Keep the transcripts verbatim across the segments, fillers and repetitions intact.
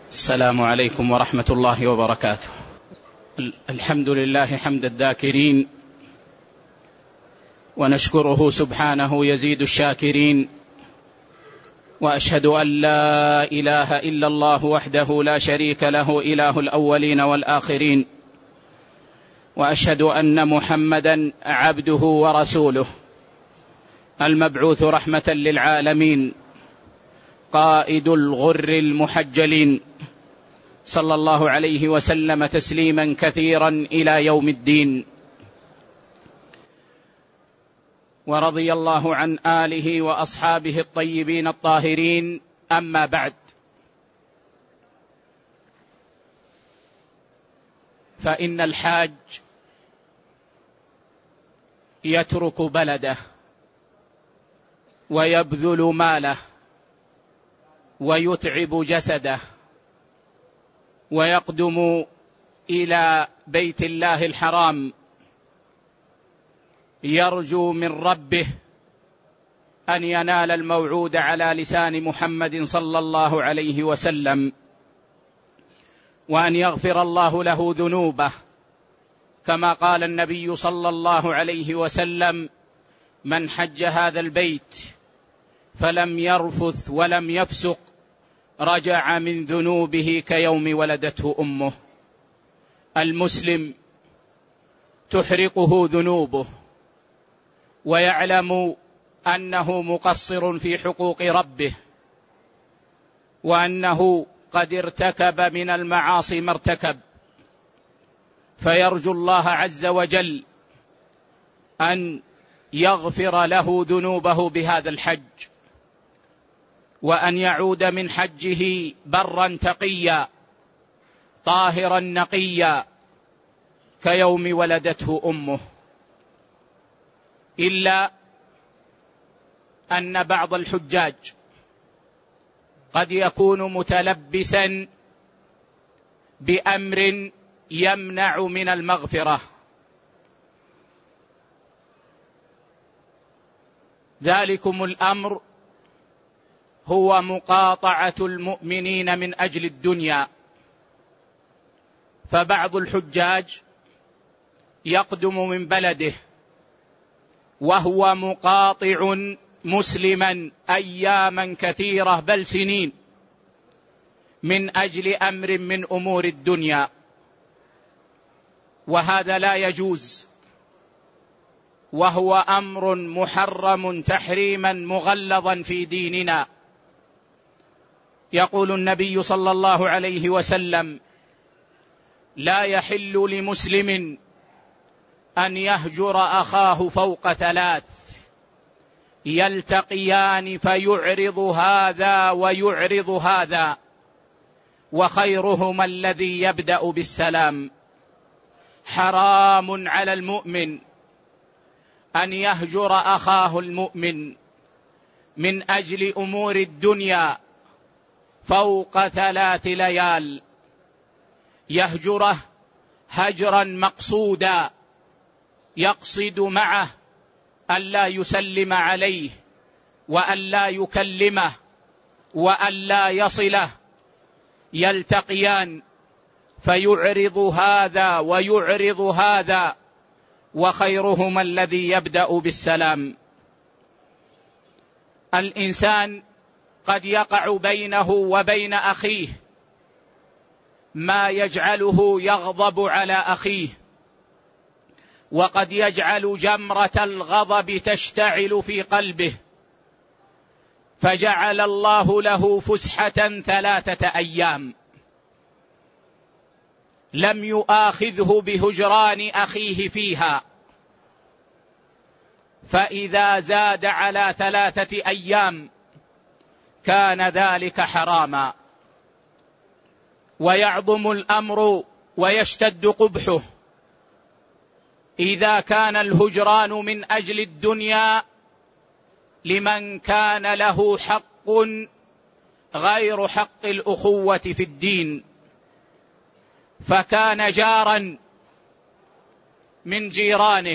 السلام عليكم ورحمة الله وبركاته. الحمد لله حمد الذاكرين، ونشكره سبحانه يزيد الشاكرين، وأشهد أن لا إله إلا الله وحده لا شريك له إله الأولين والآخرين، وأشهد أن محمدا عبده ورسوله المبعوث رحمة للعالمين، قائد الغر المحجلين، صلى الله عليه وسلم تسليما كثيرا إلى يوم الدين. ورضي الله عن آله وأصحابه الطيبين الطاهرين، أما بعد، فإن الحاج يترك بلده ويبذل ماله ويتعب جسده ويقدم إلى بيت الله الحرام يرجو من ربه أن ينال الموعود على لسان محمد صلى الله عليه وسلم، وأن يغفر الله له ذنوبه، كما قال النبي صلى الله عليه وسلم: من حج هذا البيت فلم يرفث ولم يفسق رجع من ذنوبه كيوم ولدته أمه. المسلم تحرقه ذنوبه ويعلم أنه مقصر في حقوق ربه، وأنه قد ارتكب من المعاصي ما ارتكب، فيرجو الله عز وجل أن يغفر له ذنوبه بهذا الحج، وأن يعود من حجه برا تقيا طاهرا نقيا كيوم ولدته أمه. إلا أن بعض الحجاج قد يكون متلبسا بأمر يمنع من المغفرة، ذلكم الأمر هو مقاطعة المؤمنين من أجل الدنيا. فبعض الحجاج يقدم من بلده وهو مقاطع مسلما أياما كثيرة بل سنين من أجل أمر من أمور الدنيا، وهذا لا يجوز، وهو أمر محرم تحريما مغلظا في ديننا. يقول النبي صلى الله عليه وسلم: لا يحل لمسلم أن يهجر أخاه فوق ثلاث، يلتقيان فيعرض هذا ويعرض هذا، وخيرهما الذي يبدأ بالسلام. حرام على المؤمن أن يهجر أخاه المؤمن من أجل أمور الدنيا فوق ثلاث ليال، يهجره هجرا مقصودا، يقصد معه ألا يسلم عليه وألا يكلمه وألا يصله، يلتقيان فيعرض هذا ويعرض هذا، وخيرهما الذي يبدأ بالسلام. الإنسان قد يقع بينه وبين أخيه ما يجعله يغضب على أخيه، وقد يجعل جمرة الغضب تشتعل في قلبه، فجعل الله له فسحة ثلاثة أيام لم يؤاخذه بهجران أخيه فيها، فإذا زاد على ثلاثة أيام كان ذلك حراما، ويعظم الأمر ويشتد قبحه إذا كان الهجران من أجل الدنيا لمن كان له حق غير حق الأخوة في الدين، فكان جارا من جيرانه،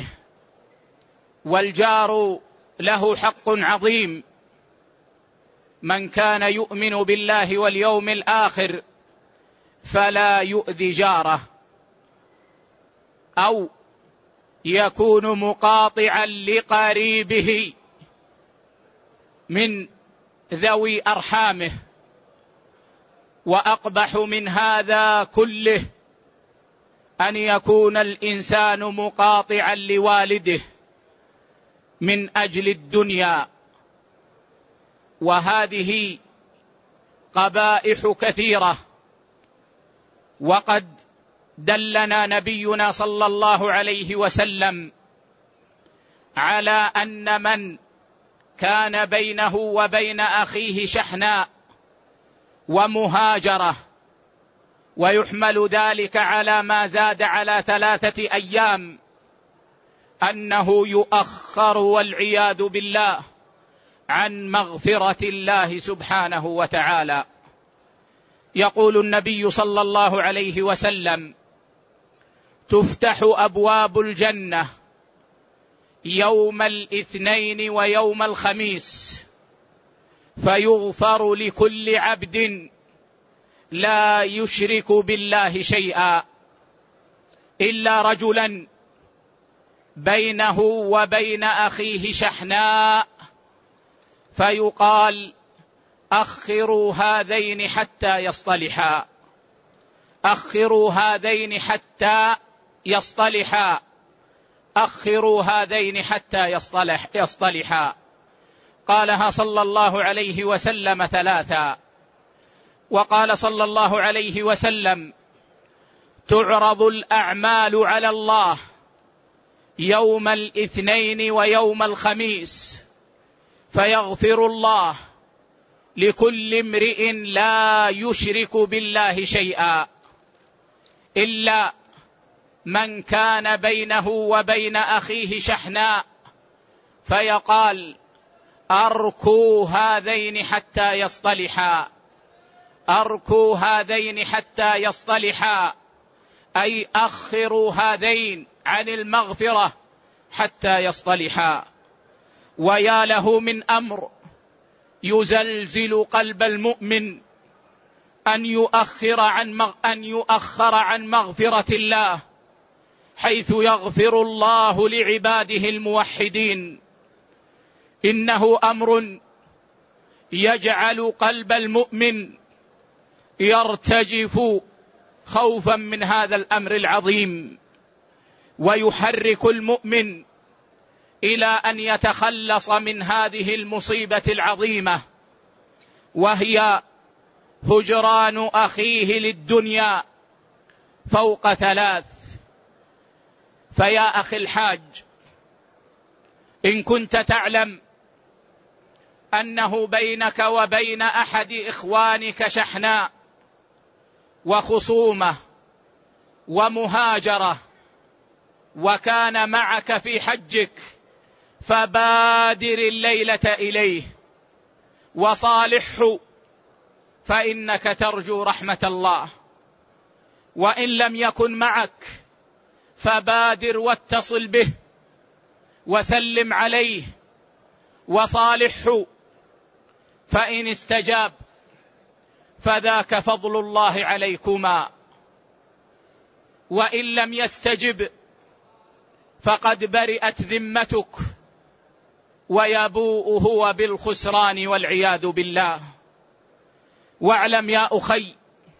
والجار له حق عظيم. من كان يؤمن بالله واليوم الآخر فلا يؤذي جاره، أو يكون مقاطعا لقريبه من ذوي أرحامه. وأقبح من هذا كله أن يكون الإنسان مقاطعا لوالده من أجل الدنيا، وهذه قبائح كثيرة. وقد دلنا نبينا صلى الله عليه وسلم على أن من كان بينه وبين أخيه شحناء ومهاجرة، ويحمل ذلك على ما زاد على ثلاثة أيام، أنه يؤخر والعياذ بالله عن مغفرة الله سبحانه وتعالى. يقول النبي صلى الله عليه وسلم: تفتح أبواب الجنة يوم الاثنين ويوم الخميس، فيغفر لكل عبد لا يشرك بالله شيئا إلا رجلا بينه وبين أخيه شحناء، فيقال: أخروا هذين حتى يصطلحا، أخروا هذين حتى يصطلحا، أخروا هذين حتى يصطلح يصطلحا. قالها صلى الله عليه وسلم ثلاثا. وقال صلى الله عليه وسلم: تعرض الأعمال على الله يوم الاثنين ويوم الخميس، فيغفر الله لكل امرئ لا يشرك بالله شيئا إلا من كان بينه وبين أخيه شحناء، فيقال: أركوا هذين حتى يصطلحا، أركوا هذين حتى يصطلحا، أي أخروا هذين عن المغفرة حتى يصطلحا. ويا له من أمر يزلزل قلب المؤمن أن يؤخر عن أن يؤخر عن مغفرة الله، حيث يغفر الله لعباده الموحدين. إنه أمر يجعل قلب المؤمن يرتجف خوفا من هذا الأمر العظيم، ويحرك المؤمن إلى أن يتخلص من هذه المصيبة العظيمة، وهي هجران أخيه للدنيا فوق ثلاث. فيا أخي الحاج، إن كنت تعلم أنه بينك وبين أحد إخوانك شحناء وخصومة ومهاجرة، وكان معك في حجك، فبادر الليلة إليه وصالحه، فإنك ترجو رحمة الله. وإن لم يكن معك فبادر واتصل به وسلم عليه وصالحه، فإن استجاب فذاك فضل الله عليكما، وإن لم يستجب فقد برئت ذمتك، ويبوء هو بالخسران والعياذ بالله. واعلم يا أخي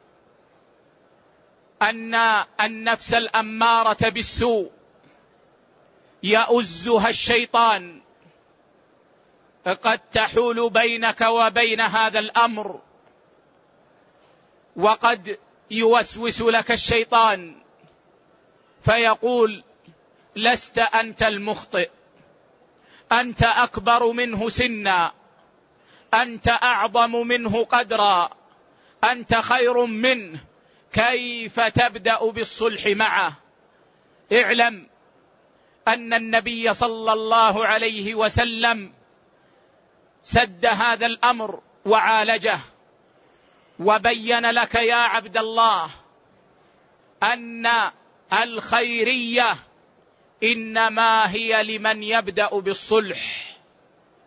أن النفس الأمارة بالسوء يؤزها الشيطان، قد تحول بينك وبين هذا الأمر، وقد يوسوس لك الشيطان فيقول: لست أنت المخطئ، أنت أكبر منه سنا، أنت أعظم منه قدرا، أنت خير منه، كيف تبدأ بالصلح معه؟ اعلم أن النبي صلى الله عليه وسلم سد هذا الأمر وعالجه، وبين لك يا عبد الله أن الخيرية إنما هي لمن يبدأ بالصلح.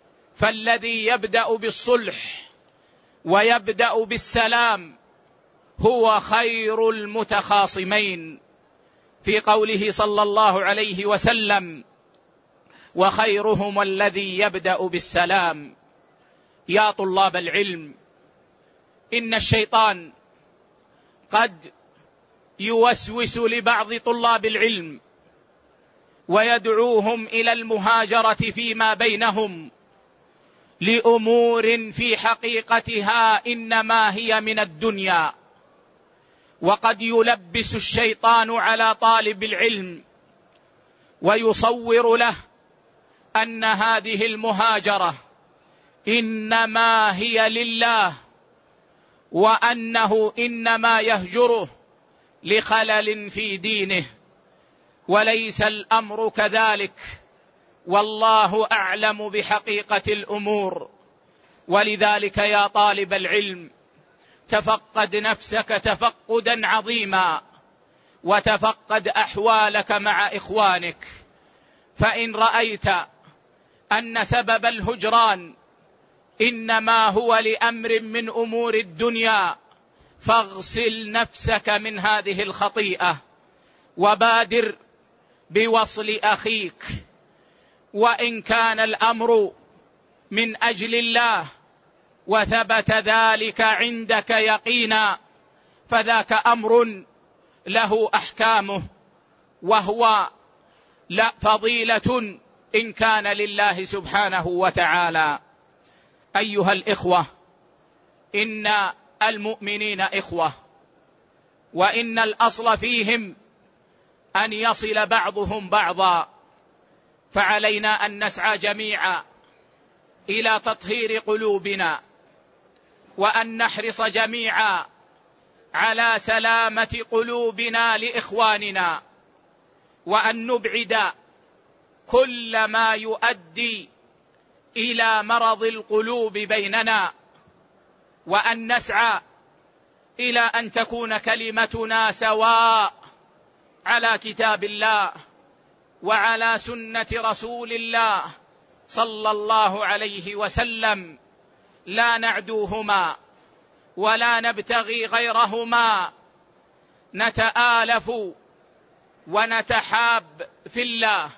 فالذي يبدأ بالصلح ويبدأ بالسلام هو خير المتخاصمين، في قوله صلى الله عليه وسلم: وخيرهم الذي يبدأ بالسلام. يا طلاب العلم، إن الشيطان قد يوسوس لبعض طلاب العلم ويدعوهم إلى المهاجرة فيما بينهم لأمور في حقيقتها إنما هي من الدنيا. وقد يلبس الشيطان على طالب العلم ويصور له أن هذه المهاجرة إنما هي لله، وأنه إنما يهجره لخلل في دينه، وليس الأمر كذلك، والله أعلم بحقيقة الأمور. ولذلك يا طالب العلم، تفقد نفسك تفقدا عظيما، وتفقد أحوالك مع إخوانك، فإن رأيت أن سبب الهجران إنما هو لأمر من أمور الدنيا، فاغسل نفسك من هذه الخطيئة، وبادر بوصل أخيك، وإن كان الأمر من أجل الله وثبت ذلك عندك يقينا، فذاك أمر له أحكامه، وهو لا فضيلة إن كان لله سبحانه وتعالى. أيها الإخوة، إن المؤمنين إخوة، وإن الأصل فيهم أن يصل بعضهم بعضا، فعلينا أن نسعى جميعا إلى تطهير قلوبنا، وأن نحرص جميعا على سلامة قلوبنا لإخواننا، وأن نبعد كل ما يؤدي إلى مرض القلوب بيننا، وأن نسعى إلى أن تكون كلمتنا سواء على كتاب الله وعلى سنة رسول الله صلى الله عليه وسلم، لا نعدوهما ولا نبتغي غيرهما، نتآلف ونتحاب في الله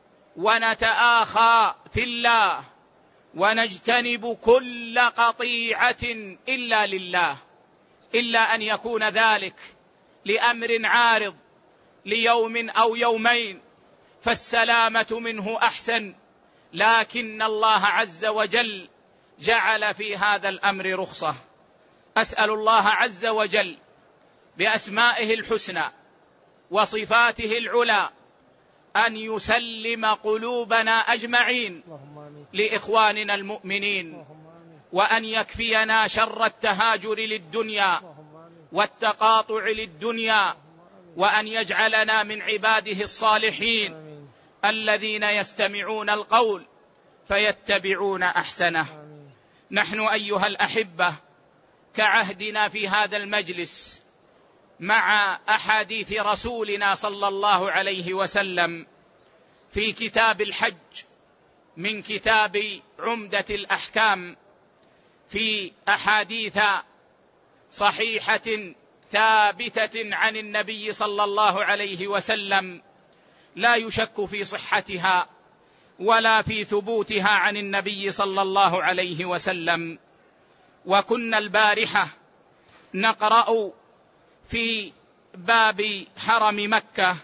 ونتآخى في الله، ونجتنب كل قطيعة إلا لله، إلا أن يكون ذلك لأمر عارض ليوم أو يومين، فالسلامة منه أحسن، لكن الله عز وجل جعل في هذا الأمر رخصة. أسأل الله عز وجل بأسمائه الحسنى وصفاته العلى أن يسلم قلوبنا أجمعين لإخواننا المؤمنين، وأن يكفينا شر التهاجر للدنيا والتقاطع للدنيا، وأن يجعلنا من عباده الصالحين الذين يستمعون القول فيتبعون أحسنه. نحن أيها الأحبة كعهدنا في هذا المجلس مع أحاديث رسولنا صلى الله عليه وسلم في كتاب الحج من كتاب عمدة الأحكام، في أحاديث صحيحة ثابتة عن النبي صلى الله عليه وسلم لا يشك في صحتها ولا في ثبوتها عن النبي صلى الله عليه وسلم. وكنا البارحة نقرأ في باب حرم مكة،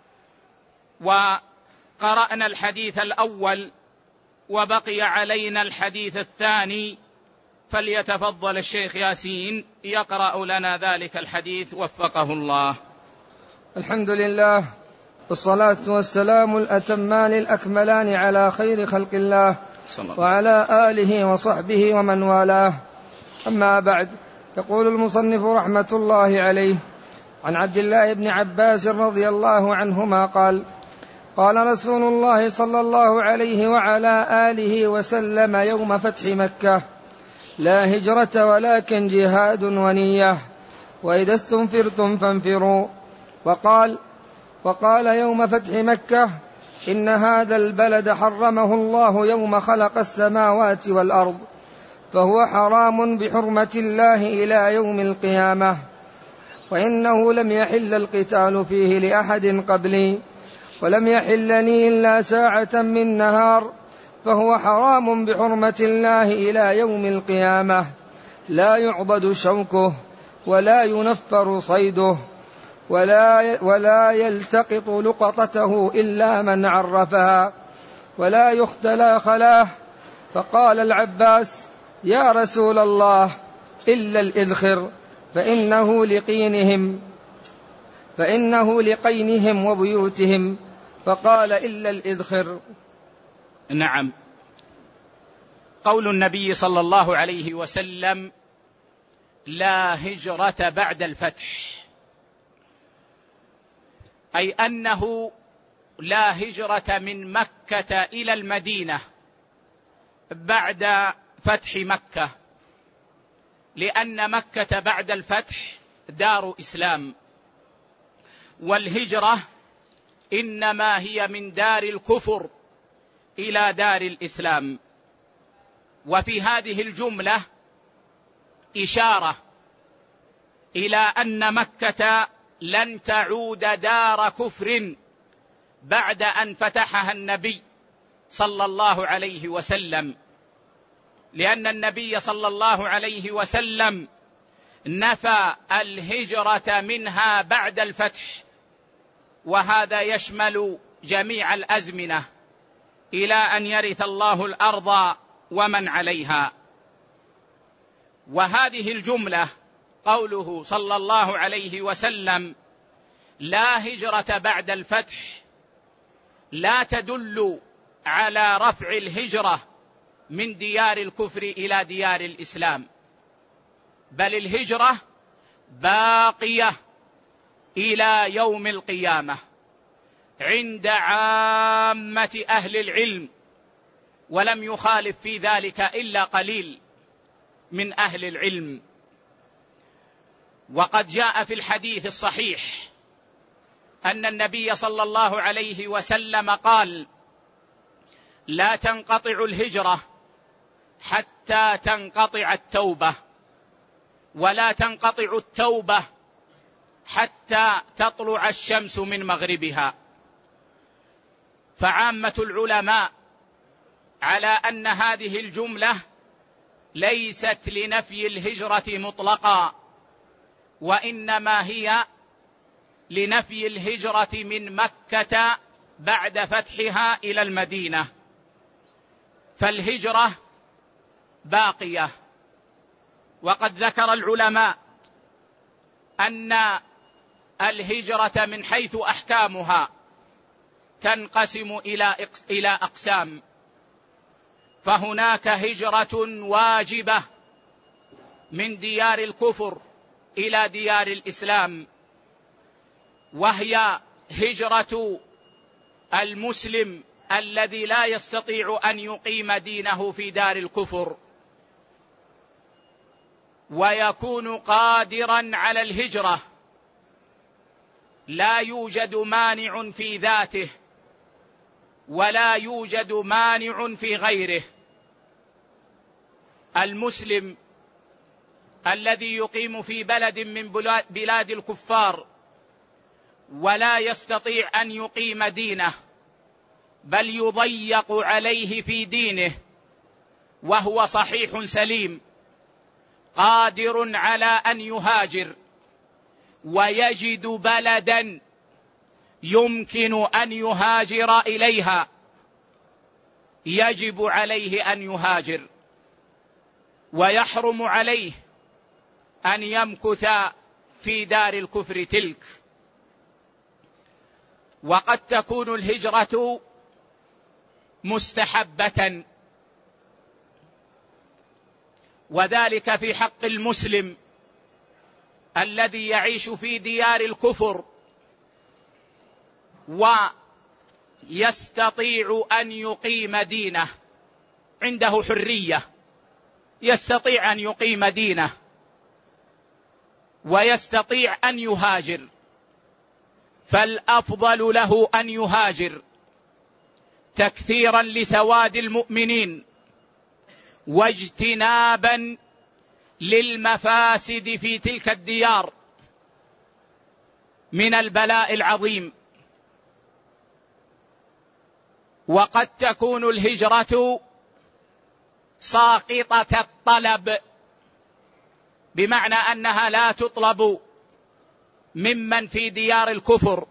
وقرأنا الحديث الأول وبقي علينا الحديث الثاني، فليتفضل الشيخ ياسين يقرأ لنا ذلك الحديث وفقه الله. الحمد لله، والصلاة والسلام الأتمان الأكملان على خير خلق الله وعلى آله وصحبه ومن والاه، أما بعد. يقول المصنف رحمة الله عليه: عن عبد الله بن عباس رضي الله عنهما قال: قال رسول الله صلى الله عليه وعلى آله وسلم يوم فتح مكة: لا هجرة ولكن جهاد ونية، وإذا استنفرتم فانفروا. وقال وقال يوم فتح مكة: إن هذا البلد حرمه الله يوم خلق السماوات والأرض، فهو حرام بحرمة الله إلى يوم القيامة. وإنه لم يحل القتال فيه لأحد قبلي ولم يحل لي إلا ساعة من نهار، فهو حرام بحرمة الله إلى يوم القيامة، لا يعضد شوكه ولا ينفر صيده ولا, ولا يلتقط لقطته إلا من عرفها ولا يختلى خلاه. فقال العباس: يا رسول الله، إلا الإذخر فإنه لقينهم فإنه لقينهم وبيوتهم. فقال: إلا الإذخر. نعم. قول النبي صلى الله عليه وسلم: لا هجرة بعد الفتح، أي أنه لا هجرة من مكة إلى المدينة بعد فتح مكة، لأن مكة بعد الفتح دار إسلام، والهجرة إنما هي من دار الكفر إلى دار الإسلام. وفي هذه الجملة إشارة إلى أن مكة لن تعود دار كفر بعد أن فتحها النبي صلى الله عليه وسلم، لأن النبي صلى الله عليه وسلم نفى الهجرة منها بعد الفتح، وهذا يشمل جميع الأزمنة إلى أن يرث الله الأرض ومن عليها. وهذه الجملة قوله صلى الله عليه وسلم: لا هجرة بعد الفتح، لا تدل على رفع الهجرة من ديار الكفر إلى ديار الإسلام، بل الهجرة باقية إلى يوم القيامة عند عامة أهل العلم، ولم يخالف في ذلك إلا قليل من أهل العلم. وقد جاء في الحديث الصحيح أن النبي صلى الله عليه وسلم قال: لا تنقطع الهجرة حتى تنقطع التوبة، ولا تنقطع التوبة حتى تطلع الشمس من مغربها. فعامة العلماء على أن هذه الجملة ليست لنفي الهجرة مطلقا، وإنما هي لنفي الهجرة من مكة بعد فتحها إلى المدينة، فالهجرة باقية. وقد ذكر العلماء أن الهجرة من حيث أحكامها تنقسم إلى أقسام، فهناك هجرة واجبة من ديار الكفر إلى ديار الإسلام، وهي هجرة المسلم الذي لا يستطيع أن يقيم دينه في دار الكفر ويكون قادرا على الهجرة، لا يوجد مانع في ذاته ولا يوجد مانع في غيره. المسلم الذي يقيم في بلد من بلاد الكفار ولا يستطيع أن يقيم دينه، بل يضيق عليه في دينه وهو صحيح سليم قادر على أن يهاجر ويجد بلدا يمكن أن يهاجر إليها، يجب عليه أن يهاجر، ويحرم عليه أن يمكث في دار الكفر تلك. وقد تكون الهجرة مستحبة، وذلك في حق المسلم الذي يعيش في ديار الكفر ويستطيع أن يقيم دينه، عنده حرية، يستطيع أن يقيم دينه ويستطيع أن يهاجر، فالأفضل له أن يهاجر تكثيرا لسواد المؤمنين واجتنابا للمفاسد في تلك الديار، من البلاء العظيم. وقد تكون الهجرة ساقطة الطلب، بمعنى أنها لا تطلب ممن في ديار الكفر،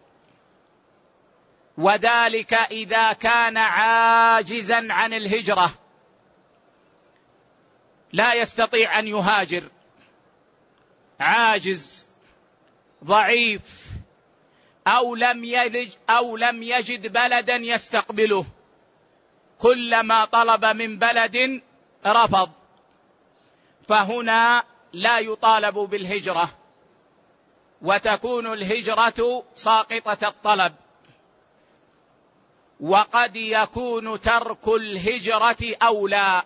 وذلك إذا كان عاجزا عن الهجرة، لا يستطيع أن يهاجر، عاجز ضعيف، أو لم يلج أو لم يجد بلدا يستقبله، كلما طلب من بلد رفض، فهنا لا يطالب بالهجرة، وتكون الهجرة ساقطة الطلب. وقد يكون ترك الهجرة أولى،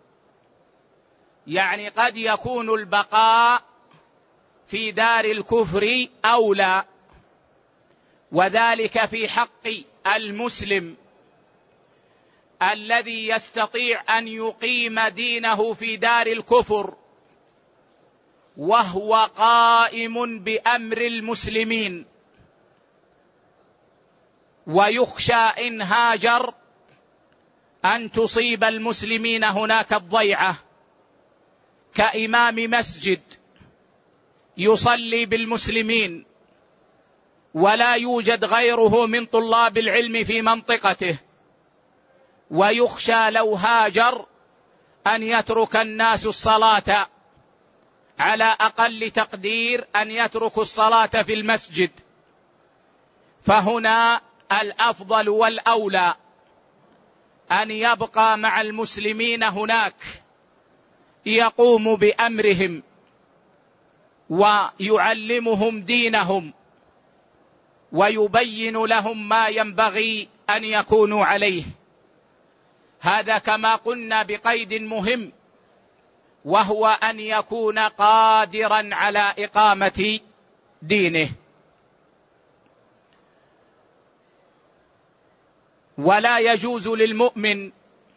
يعني قد يكون البقاء في دار الكفر أولى، وذلك في حق المسلم الذي يستطيع أن يقيم دينه في دار الكفر وهو قائم بأمر المسلمين، ويخشى إن هاجر أن تصيب المسلمين هناك الضيعة، كإمام مسجد يصلي بالمسلمين ولا يوجد غيره من طلاب العلم في منطقته، ويخشى لو هاجر أن يترك الناس الصلاة، على أقل تقدير أن يتركوا الصلاة في المسجد. فهنا الأفضل والأولى أن يبقى مع المسلمين هناك، يقوم بأمرهم ويعلمهم دينهم ويبين لهم ما ينبغي أن يكونوا عليه. هذا كما قلنا بقيد مهم، وهو أن يكون قادرا على إقامة دينه. ولا يجوز للمؤمن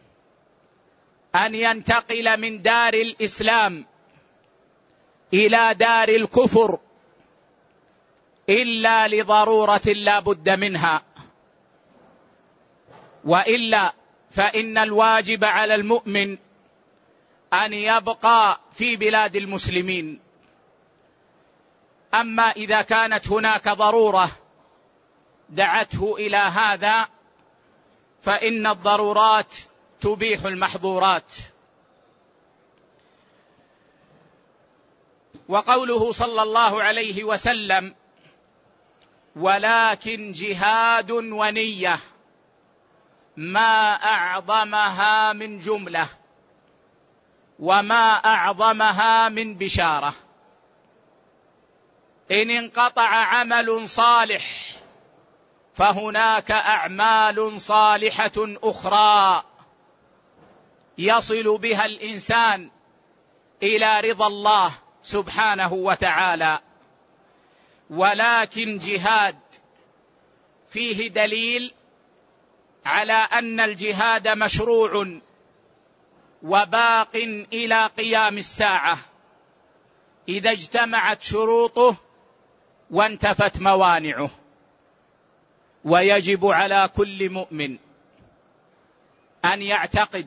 أن ينتقل من دار الإسلام إلى دار الكفر إلا لضرورة لا بد منها، وإلا فإن الواجب على المؤمن أن يبقى في بلاد المسلمين. أما إذا كانت هناك ضرورة دعته إلى هذا فإن الضرورات تبيح المحظورات. وقوله صلى الله عليه وسلم: ولكن جهاد ونية ما أعظمها من جملة وما أعظمها من بشارة. إن انقطع عمل صالح فهناك أعمال صالحة أخرى يصل بها الإنسان إلى رضا الله سبحانه وتعالى. ولكن جهاد فيه دليل على أن الجهاد مشروع وباق إلى قيام الساعة إذا اجتمعت شروطه وانتفت موانعه. ويجب على كل مؤمن أن يعتقد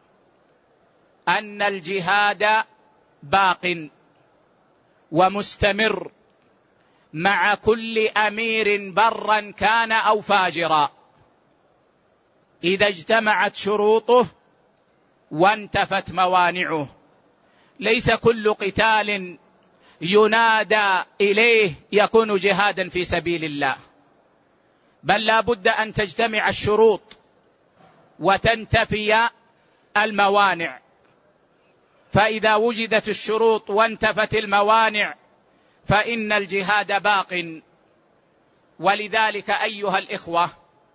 أن الجهاد باق ومستمر مع كل أمير برا كان أو فاجرا إذا اجتمعت شروطه وانتفت موانعه. ليس كل قتال ينادى إليه يكون جهادا في سبيل الله، بل لا بد أن تجتمع الشروط وتنتفي الموانع. فإذا وجدت الشروط وانتفت الموانع فإن الجهاد باق. ولذلك أيها الإخوة،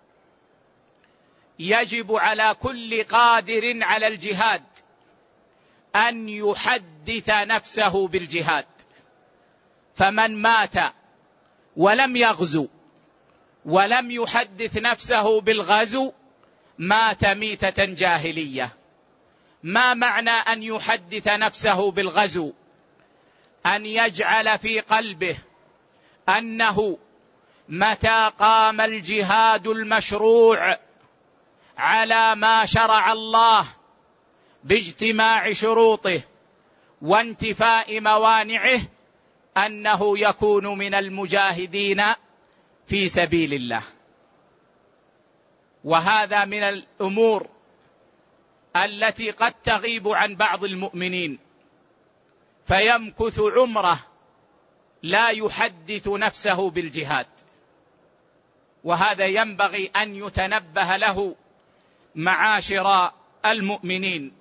يجب على كل قادر على الجهاد أن يحدث نفسه بالجهاد. فمن مات ولم يغزو ولم يحدث نفسه بالغزو مات ميتة جاهلية. ما معنى أن يحدث نفسه بالغزو؟ أن يجعل في قلبه أنه متى قام الجهاد المشروع على ما شرع الله باجتماع شروطه وانتفاء موانعه أنه يكون من المجاهدين في سبيل الله. وهذا من الأمور التي قد تغيب عن بعض المؤمنين، فيمكث عمره لا يحدث نفسه بالجهاد، وهذا ينبغي أن يتنبه له معاشر المؤمنين.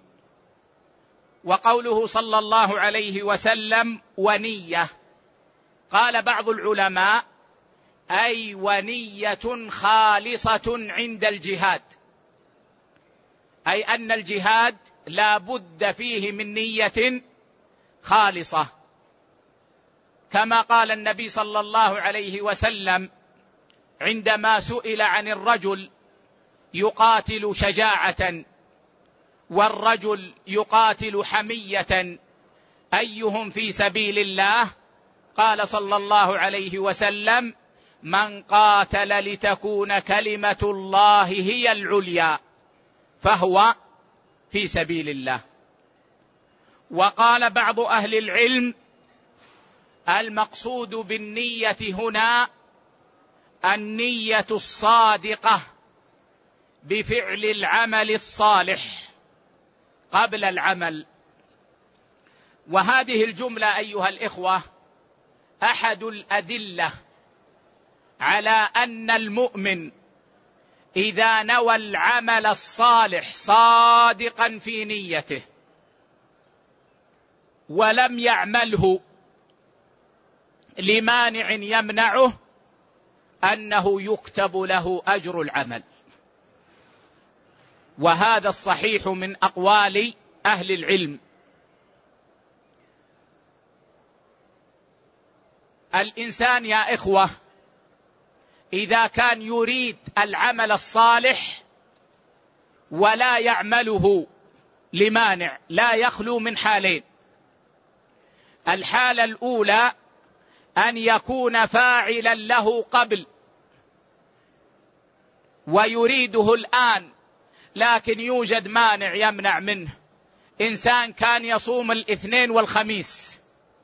وقوله صلى الله عليه وسلم ونية، قال بعض العلماء أي ونية خالصة عند الجهاد، أي أن الجهاد لا بد فيه من نية خالصة، كما قال النبي صلى الله عليه وسلم عندما سئل عن الرجل يقاتل شجاعة والرجل يقاتل حمية أيهم في سبيل الله؟ قال صلى الله عليه وسلم من قاتل لتكون كلمة الله هي العليا فهو في سبيل الله. وقال بعض أهل العلم المقصود بالنية هنا النية الصادقة بفعل العمل الصالح قبل العمل. وهذه الجملة أيها الإخوة أحد الأدلة على أن المؤمن إذا نوى العمل الصالح صادقا في نيته ولم يعمله لمانع يمنعه أنه يكتب له أجر العمل. وهذا الصحيح من أقوال أهل العلم. الإنسان يا إخوة إذا كان يريد العمل الصالح ولا يعمله لمانع لا يخلو من حالين. الحالة الأولى أن يكون فاعلا له قبل ويريده الآن لكن يوجد مانع يمنع منه. إنسان كان يصوم الاثنين والخميس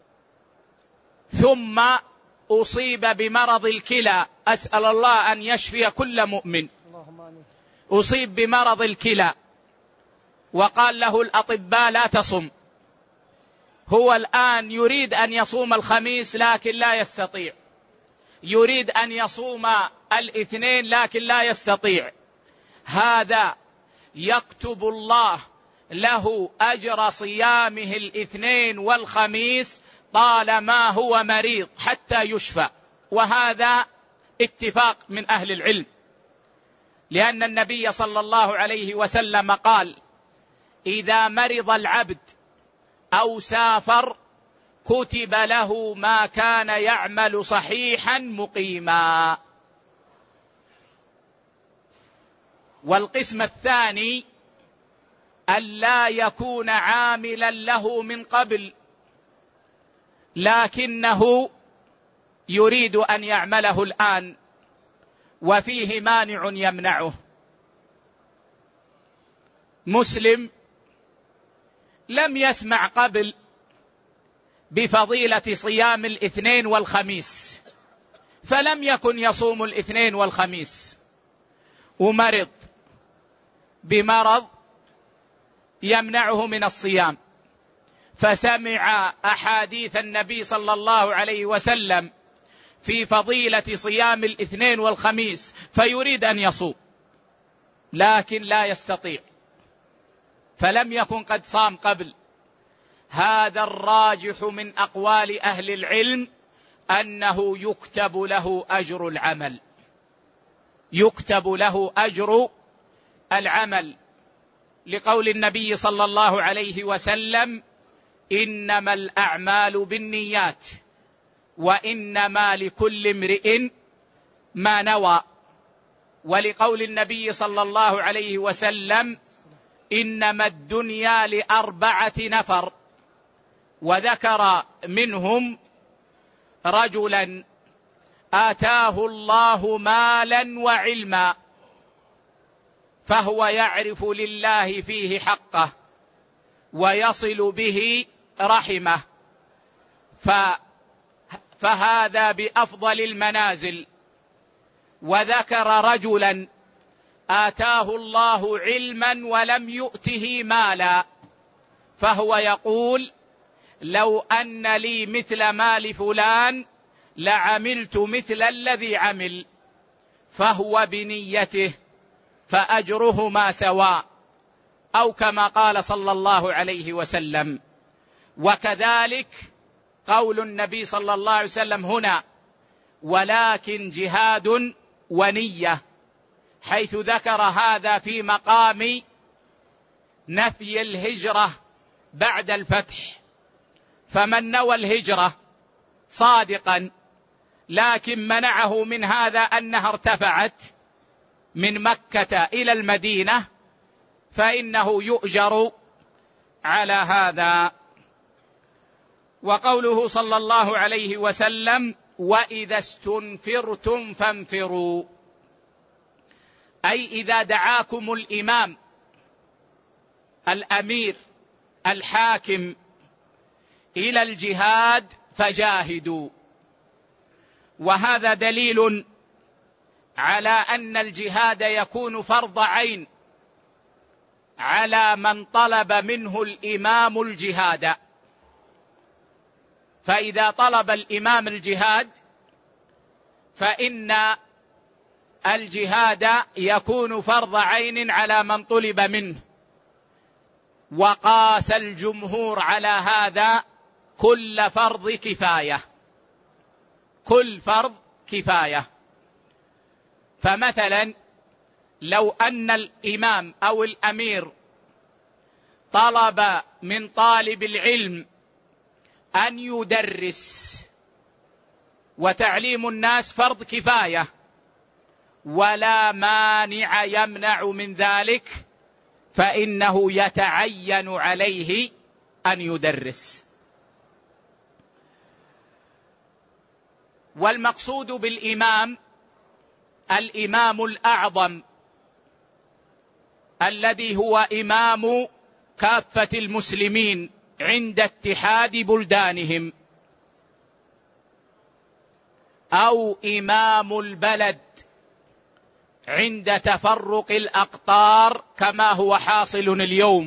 ثم أصيب بمرض الكلى، أسأل الله أن يشفي كل مؤمن، أصيب بمرض الكلى وقال له الأطباء لا تصم، هو الآن يريد أن يصوم الخميس لكن لا يستطيع، يريد أن يصوم الاثنين لكن لا يستطيع. هذا يكتب الله له أجر صيامه الاثنين والخميس طالما هو مريض حتى يشفى. وهذا اتفاق من أهل العلم، لأن النبي صلى الله عليه وسلم قال إذا مرض العبد أو سافر كتب له ما كان يعمل صحيحا مقيما. والقسم الثاني ألا يكون عاملا له من قبل لكنه يريد أن يعمله الآن وفيه مانع يمنعه. مسلم لم يسمع قبل بفضيلة صيام الاثنين والخميس فلم يكن يصوم الاثنين والخميس، ومرض بمرض يمنعه من الصيام، فسمع أحاديث النبي صلى الله عليه وسلم في فضيلة صيام الاثنين والخميس فيريد أن يصوم لكن لا يستطيع، فلم يكن قد صام قبل. هذا الراجح من أقوال أهل العلم أنه يكتب له أجر العمل، يكتب له أجر العمل، لقول النبي صلى الله عليه وسلم إنما الأعمال بالنيات وإنما لكل امرئ ما نوى، ولقول النبي صلى الله عليه وسلم إنما الدنيا لأربعة نفر، وذكر منهم رجلا آتاه الله مالا وعلما فهو يعرف لله فيه حقه ويصل به رحمه، فهذا بأفضل المنازل. وذكر رجلا آتاه الله علما ولم يؤته مالا، فهو يقول لو أن لي مثل مال فلان لعملت مثل الذي عمل، فهو بنيته فأجرهما سواء، أو كما قال صلى الله عليه وسلم. وكذلك قول النبي صلى الله عليه وسلم هنا ولكن جهاد ونية، حيث ذكر هذا في مقام نفي الهجرة بعد الفتح. فمن نوى الهجرة صادقا لكن منعه من هذا أنها ارتفعت من مكة إلى المدينة فإنه يؤجر على هذا. وقوله صلى الله عليه وسلم وإذا استنفرتم فانفروا، أي إذا دعاكم الإمام الأمير الحاكم إلى الجهاد فجاهدوا. وهذا دليل على أن الجهاد يكون فرض عين على من طلب منه الإمام الجهاد. فإذا طلب الإمام الجهاد فإن الجهاد يكون فرض عين على من طلب منه. وقاس الجمهور على هذا كل فرض كفاية، كل فرض كفاية. فمثلا لو أن الإمام أو الأمير طلب من طالب العلم أن يدرس، وتعليم الناس فرض كفاية ولا مانع يمنع من ذلك، فإنه يتعين عليه أن يدرس. والمقصود بالإمام الإمام الأعظم الذي هو إمام كافة المسلمين عند اتحاد بلدانهم، أو إمام البلد عند تفرق الأقطار كما هو حاصل اليوم.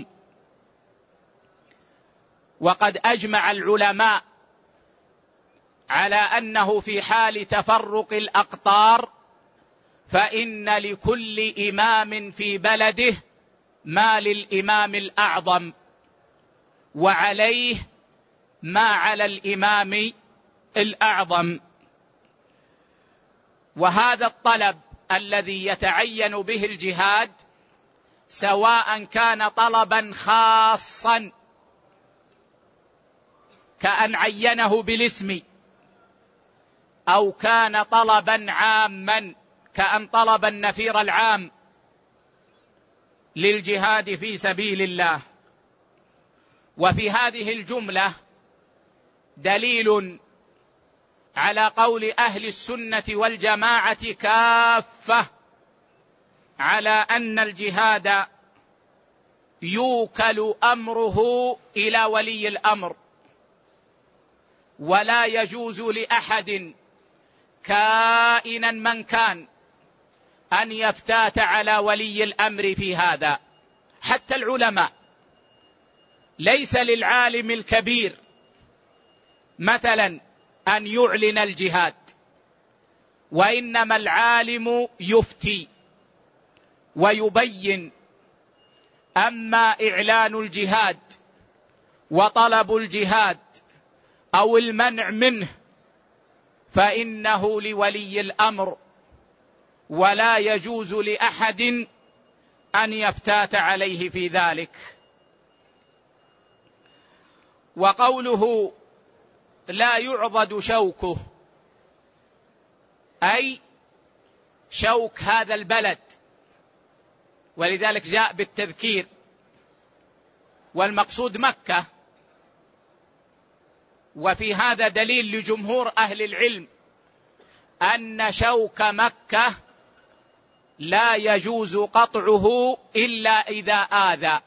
وقد أجمع العلماء على أنه في حال تفرق الأقطار فإن لكل إمام في بلده ما للإمام الأعظم، وعليه ما على الإمام الأعظم. وهذا الطلب الذي يتعين به الجهاد سواء كان طلبا خاصا كأن عينه بالاسم، أو كان طلبا عاما كأن طلب النفير العام للجهاد في سبيل الله. وفي هذه الجملة دليل على قول أهل السنة والجماعة كافة على أن الجهاد يوكل أمره إلى ولي الأمر، ولا يجوز لأحد كائنا من كان أن يفتات على ولي الأمر في هذا. حتى العلماء ليس للعالم الكبير مثلا أن يعلن الجهاد، وإنما العالم يفتي ويبين. أما إعلان الجهاد وطلب الجهاد أو المنع منه فإنه لولي الأمر، ولا يجوز لأحد أن يفتات عليه في ذلك. وقوله لا يعضد شوكه، أي شوك هذا البلد، ولذلك جاء بالتذكير، والمقصود مكة. وفي هذا دليل لجمهور أهل العلم أن شوك مكة لا يجوز قطعه إلا إذا آذى،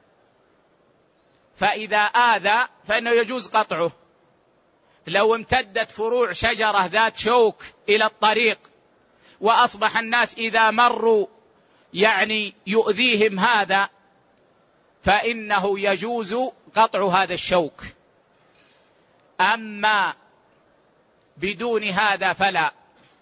فإذا آذى فإنه يجوز قطعه. لو امتدت فروع شجرة ذات شوك إلى الطريق وأصبح الناس إذا مروا يعني يؤذيهم هذا، فإنه يجوز قطع هذا الشوك. أما بدون هذا فلا.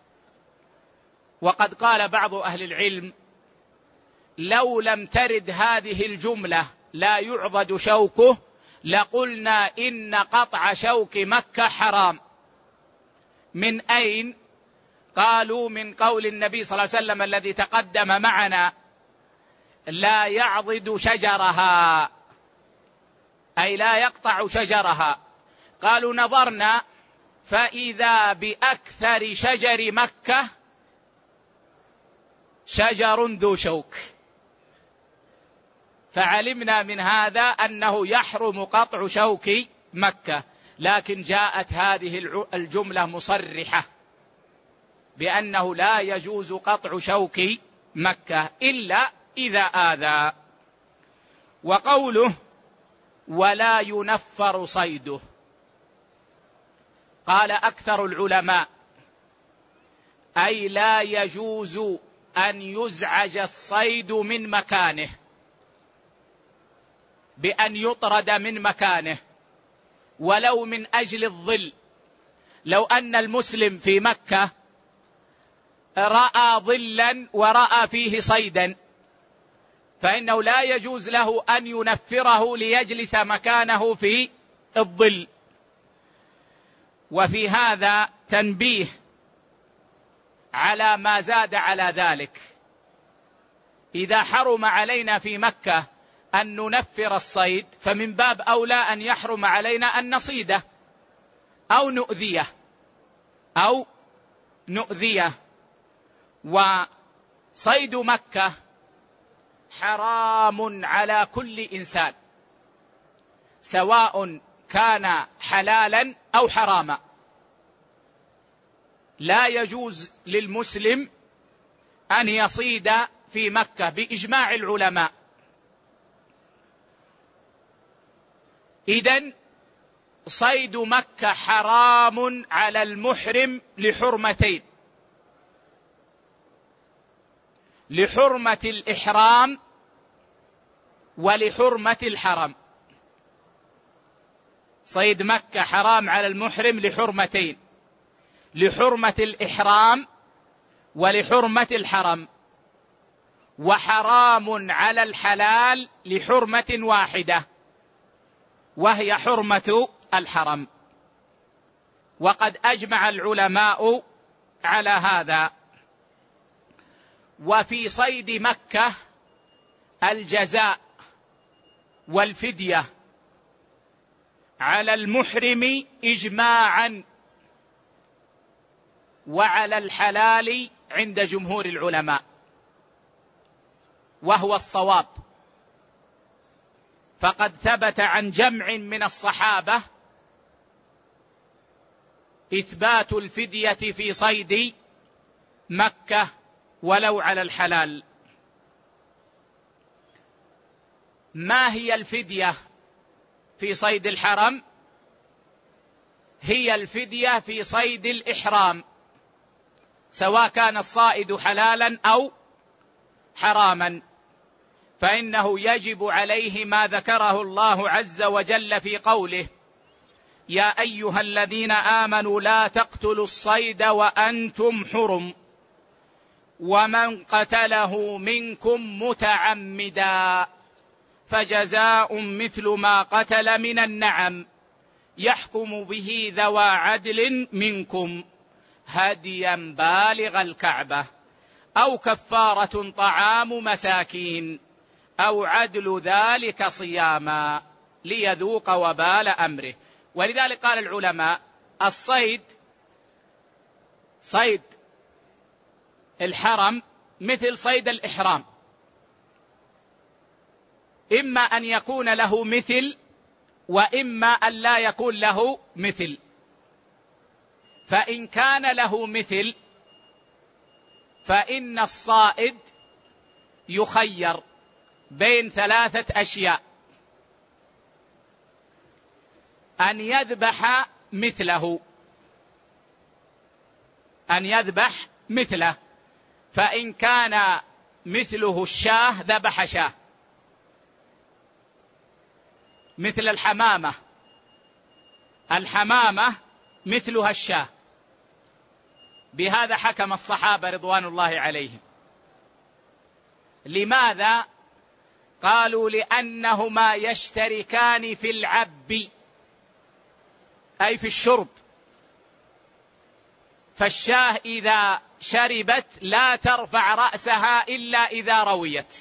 وقد قال بعض أهل العلم: لو لم ترد هذه الجملة لا يعضد شوكه لقلنا إن قطع شوك مكة حرام. من أين؟ قالوا من قول النبي صلى الله عليه وسلم الذي تقدم معنا: لا يعضد شجرها، أي لا يقطع شجرها. قالوا: نظرنا فإذا بأكثر شجر مكة شجر ذو شوك، فعلمنا من هذا أنه يحرم قطع شوك مكة. لكن جاءت هذه الجملة مصرحة بأنه لا يجوز قطع شوك مكة إلا إذا آذى. وقوله: ولا ينفر صيده، قال أكثر العلماء: أي لا يجوز أن يزعج الصيد من مكانه، بأن يطرد من مكانه ولو من أجل الظل. لو أن المسلم في مكة رأى ظلا ورأى فيه صيدا، فإنه لا يجوز له أن ينفره ليجلس مكانه في الظل. وفي هذا تنبيه على ما زاد على ذلك. إذا حرم علينا في مكة أن ننفر الصيد، فمن باب أولى أن يحرم علينا أن نصيده أو نؤذيه أو نؤذيه. وصيد مكة حرام على كل إنسان، سواء كان حلالا أو حراما. لا يجوز للمسلم أن يصيد في مكة بإجماع العلماء. إذن صيد مكة حرام على المحرم لحرمتين: لحرمة الإحرام ولحرمة الحرم. صيد مكة حرام على المحرم لحرمتين: لحرمة الإحرام ولحرمة الحرم. وحرام على الحلال لحرمة واحدة وهي حرمة الحرم. وقد أجمع العلماء على هذا. وفي صيد مكة الجزاء والفدية على المحرم إجماعا، وعلى الحلال عند جمهور العلماء، وهو الصواب. فقد ثبت عن جمع من الصحابة إثبات الفدية في صيد مكة ولو على الحلال. ما هي الفدية في صيد الحرم؟ هي الفدية في صيد الإحرام، سواء كان الصائد حلالا أو حراما، فإنه يجب عليه ما ذكره الله عز وجل في قوله: يا أيها الذين آمنوا لا تقتلوا الصيد وأنتم حرم ومن قتله منكم متعمدا فجزاء مثل ما قتل من النعم يحكم به ذوى عدل منكم هديا بالغ الكعبة أو كفارة طعام مساكين أو عدل ذلك صياما ليذوق وبال أمره. ولذلك قال العلماء: الصيد صيد الحرم مثل صيد الإحرام، إما أن يكون له مثل وإما أن لا يكون له مثل. فإن كان له مثل فإن الصائد يخير بين ثلاثة أشياء: أن يذبح مثله أن يذبح مثله فإن كان مثله الشاه ذبح شاه، مثل الحمامة الحمامة مثلها الشاه. بهذا حكم الصحابة رضوان الله عليهم. لماذا؟ قالوا لأنهما يشتركان في العب، أي في الشرب، فالشاه إذا شربت لا ترفع رأسها إلا إذا رويت،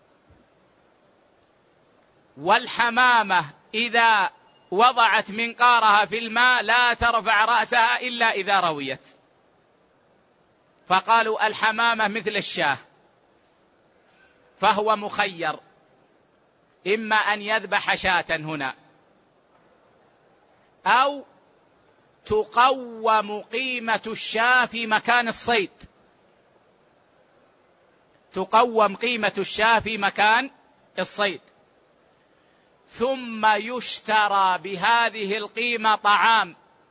والحمامة إذا وضعت منقارها في الماء لا ترفع رأسها إلا إذا رويت. فقالوا الحمامة مثل الشاه، فهو مخير، إما أن يذبح شاة هنا أو تقوم قيمة الشاة في مكان الصيد، تقوم قيمة الشاة في مكان الصيد، ثم يشترى بهذه القيمة طعام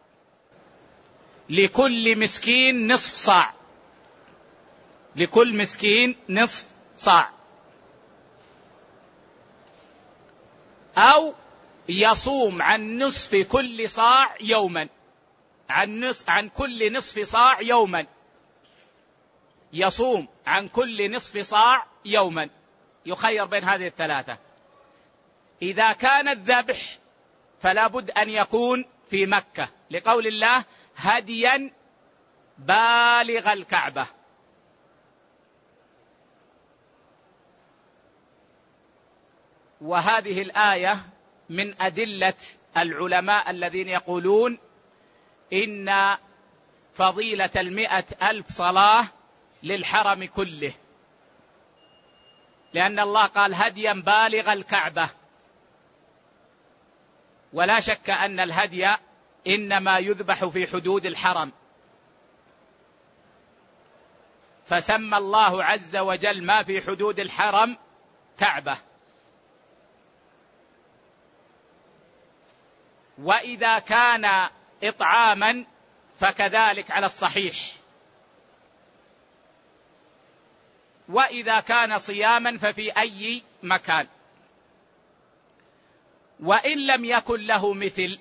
لكل مسكين نصف صاع، لكل مسكين نصف صاع، أو يصوم عن نصف كل صاع يوما، عن نصف عن كل نصف صاع يوما، يصوم عن كل نصف صاع يوما، يخير بين هذه الثلاثة. إذا كان الذبح فلا بد أن يكون في مكة، لقول الله هديا بالغ الكعبة. وهذه الآية من أدلة العلماء الذين يقولون إن فضيلة المئة ألف صلاة للحرم كله، لأن الله قال هديا بالغ الكعبة، ولا شك أن الهدي إنما يذبح في حدود الحرم، فسمى الله عز وجل ما في حدود الحرم كعبة. وإذا كان إطعاما فكذلك على الصحيح، وإذا كان صياما ففي أي مكان. وإن لم يكن له مثل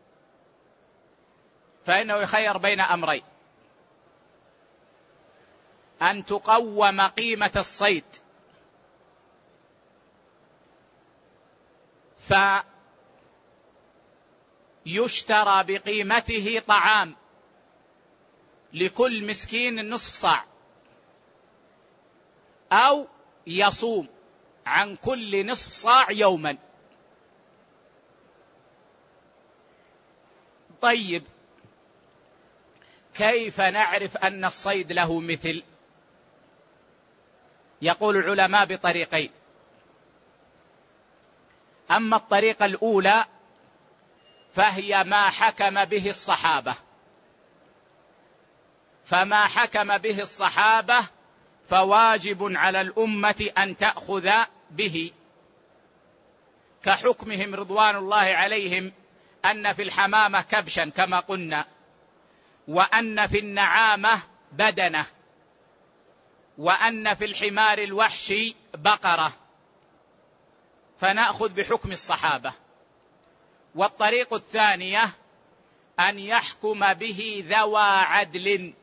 فإنه يخير بين أمرين: أن تقوم قيمة الصيد فيشترى بقيمته طعام لكل مسكين نصف صاع، أو يصوم عن كل نصف صاع يوما. طيب، كيف نعرف أن الصيد له مثل؟ يقول العلماء بطريقين: أما الطريقة الأولى فهي ما حكم به الصحابة، فما حكم به الصحابة فواجب على الأمة أن تأخذ به، كحكمهم رضوان الله عليهم أن في الحمامة كبشا كما قلنا، وأن في النعامة بدنة، وأن في الحمار الوحشي بقرة، فنأخذ بحكم الصحابة. والطريق الثانية أن يحكم به ذوى عدل،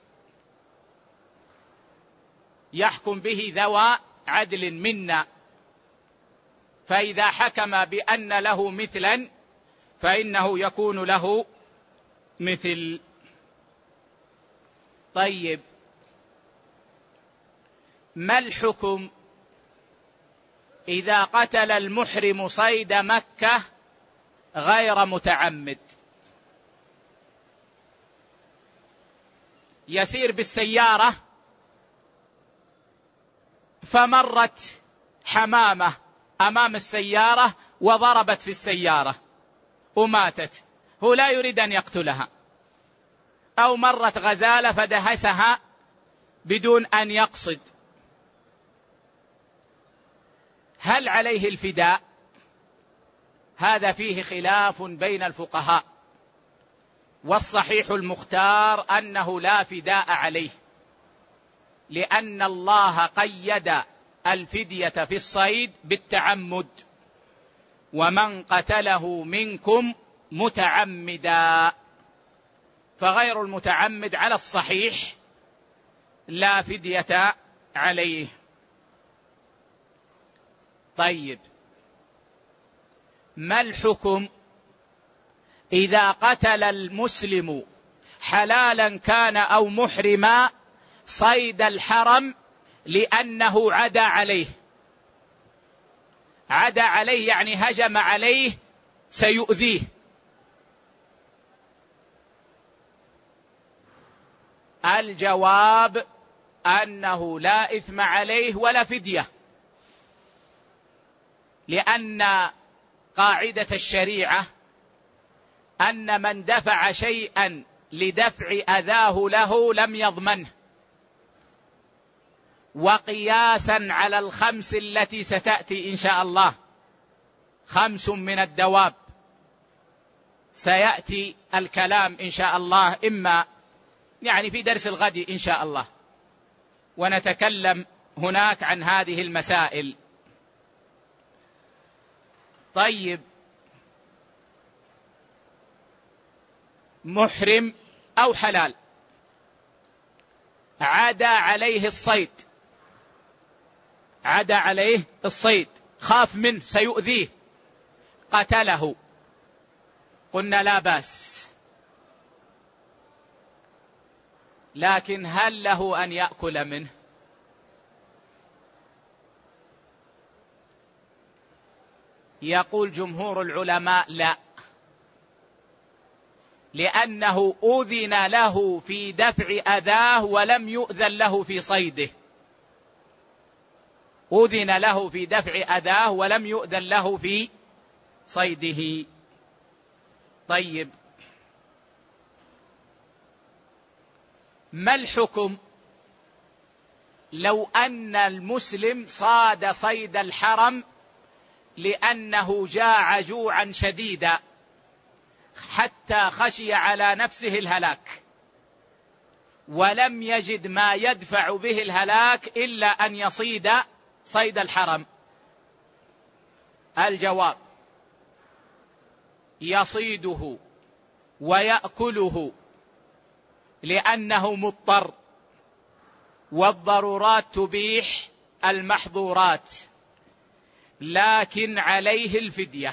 يحكم به ذوى عدل منا، فإذا حكم بأن له مثلا فإنه يكون له مثل. طيب، ما الحكم إذا قتل المحرم صيد مكة غير متعمد؟ يسير بالسيارة فمرت حمامة أمام السيارة وضربت في السيارة وماتت، هو لا يريد أن يقتلها، أو مرت غزالة فدهسها بدون أن يقصد، هل عليه الفداء؟ هذا فيه خلاف بين الفقهاء، والصحيح المختار أنه لا فداء عليه، لأن الله قيد الفدية في الصيد بالتعمد: ومن قتله منكم متعمدا. فغير المتعمد على الصحيح لا فدية عليه. طيب، ما الحكم إذا قتل المسلم حلالا كان أو محرما صيد الحرم لأنه عدا عليه؟ عدا عليه يعني هجم عليه سيؤذيه. الجواب أنه لا إثم عليه ولا فدية، لأن قاعدة الشريعة أن من دفع شيئا لدفع أذاه له لم يضمنه، وقياسا على الخمس التي ستأتي إن شاء الله، خمس من الدواب سيأتي الكلام إن شاء الله، إما يعني في درس الغد إن شاء الله، ونتكلم هناك عن هذه المسائل. طيب، محرم أو حلال عدا عليه الصيد، عدا عليه الصيد، خاف منه سيؤذيه، قتله، قلنا لا بأس، لكن هل له أن يأكل منه؟ يقول جمهور العلماء لا، لأنه أذن له في دفع أذاه ولم يؤذن له في صيده، أذن له في دفع أذاه ولم يؤذن له في صيده. طيب، ما الحكم لو أن المسلم صاد صيد الحرم لأنه جاع جوعا شديدا حتى خشي على نفسه الهلاك، ولم يجد ما يدفع به الهلاك إلا أن يصيد صيد الحرم؟ الجواب: يصيده ويأكله لأنه مضطر، والضرورات تبيح المحظورات، لكن عليه الفدية،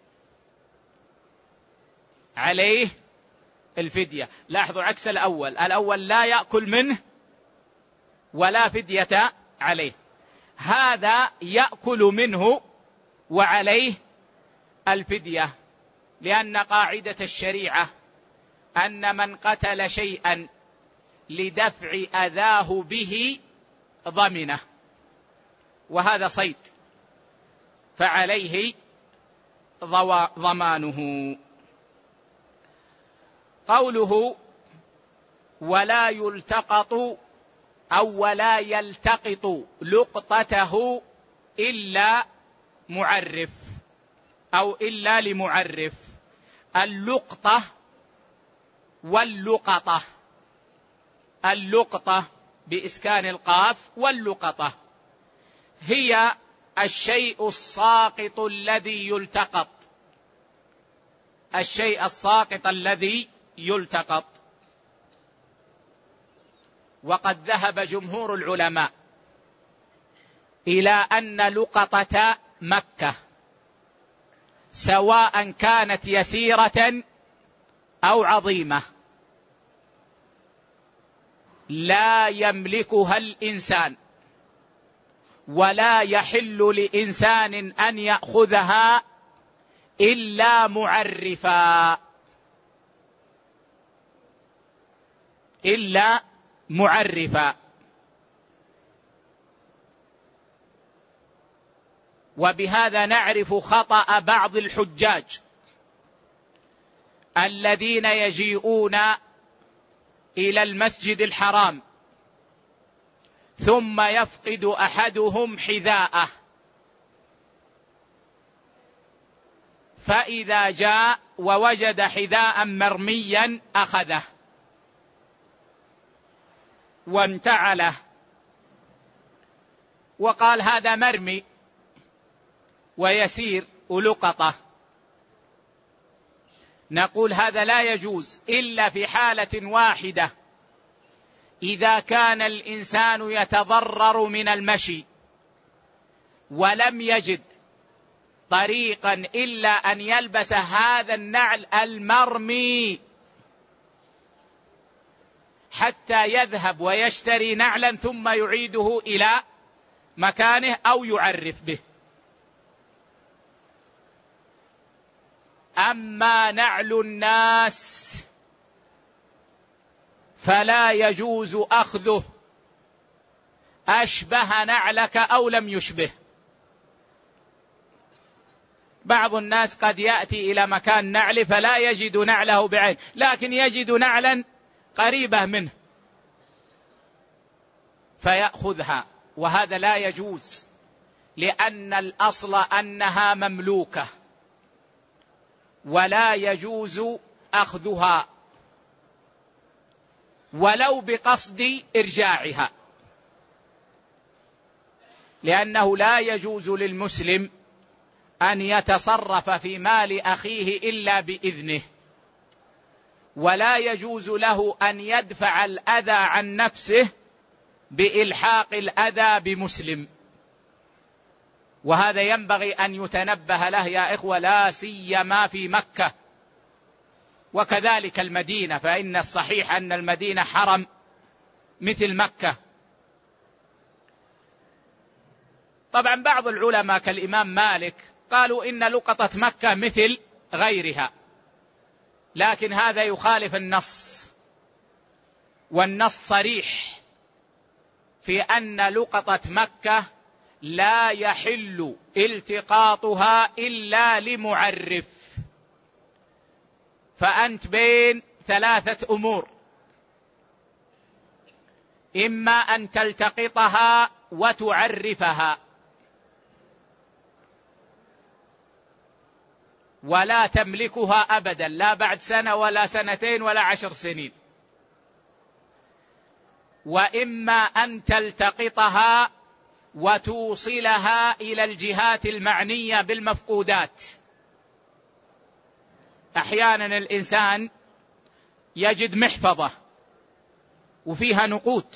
عليه الفدية. لاحظوا عكس الأول، الأول لا يأكل منه ولا فدية عليه، هذا يأكل منه وعليه الفدية، لأن قاعدة الشريعة أن من قتل شيئا لدفع أذاه به ضمنه، وهذا صيد فعليه ضمانه. قوله ولا يلتقط أو ولا يلتقط لقطته إلا معرف أو إلا لمعرف. اللقطة واللقطة، اللقطة بإسكان القاف، واللقطة هي الشيء الساقط الذي يلتقط، الشيء الساقط الذي يلتقط. وقد ذهب جمهور العلماء إلى أن لقطة مكة سواء كانت يسيرة أو عظيمة لا يملكها الإنسان، ولا يحل لإنسان أن يأخذها إلا معرفا، إلا معرفا. وبهذا نعرف خطأ بعض الحجاج الذين يجيئون إلى المسجد الحرام ثم يفقد أحدهم حذاءه، فإذا جاء ووجد حذاء مرميا أخذه وانتعله وقال هذا مرمي ويسير ولقطة، نقول هذا لا يجوز إلا في حالة واحدة، إذا كان الإنسان يتضرر من المشي ولم يجد طريقا إلا أن يلبس هذا النعل المرمي حتى يذهب ويشتري نعلا ثم يعيده إلى مكانه أو يعرف به. أما نعل الناس فلا يجوز أخذه، أشبه نعلك أو لم يشبه. بعض الناس قد يأتي إلى مكان نعل فلا يجد نعله بعين، لكن يجد نعلا قريبة منه فيأخذها، وهذا لا يجوز، لأن الأصل أنها مملوكة ولا يجوز أخذها ولو بقصد إرجاعها، لأنه لا يجوز للمسلم أن يتصرف في مال أخيه إلا بإذنه، ولا يجوز له أن يدفع الأذى عن نفسه بإلحاق الأذى بمسلم، وهذا ينبغي أن يتنبه له يا إخوة، لا سيما في مكة وكذلك المدينة، فإن الصحيح أن المدينة حرم مثل مكة. طبعا بعض العلماء كالإمام مالك قالوا إن لقطة مكة مثل غيرها، لكن هذا يخالف النص، والنص صريح في أن لقطة مكة لا يحل التقاطها إلا لمعرف، فأنت بين ثلاثة أمور: إما أن تلتقطها وتعرفها ولا تملكها أبدا، لا بعد سنة ولا سنتين ولا عشر سنين، وإما أن تلتقطها وتوصلها إلى الجهات المعنية بالمفقودات. أحيانا الإنسان يجد محفظة وفيها نقود،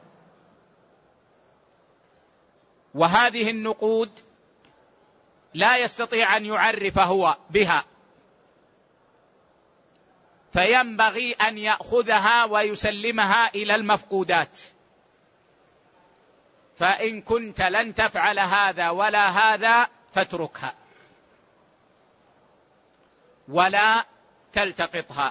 وهذه النقود لا يستطيع أن يعرف هو بها، فينبغي أن يأخذها ويسلمها إلى المفقودات. فإن كنت لن تفعل هذا ولا هذا فاتركها ولا تلتقطها.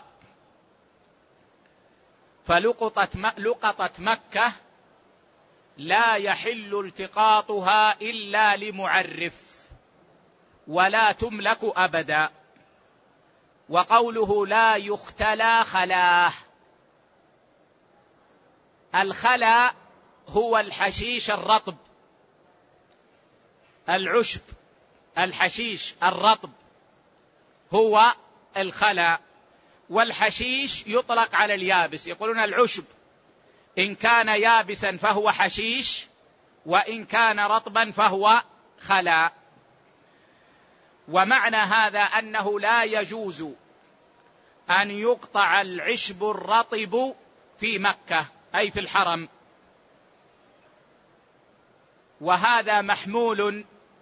فلقطة مكة لا يحل التقاطها إلا لمعرف ولا تملك أبدا. وقوله لا يختلى خلاه، الخلا هو الحشيش الرطب، العشب الحشيش الرطب هو الخلا، والحشيش يطلق على اليابس، يقولون العشب إن كان يابسا فهو حشيش، وإن كان رطبا فهو خلا. ومعنى هذا أنه لا يجوز أن يقطع العشب الرطب في مكة أي في الحرم، وهذا محمول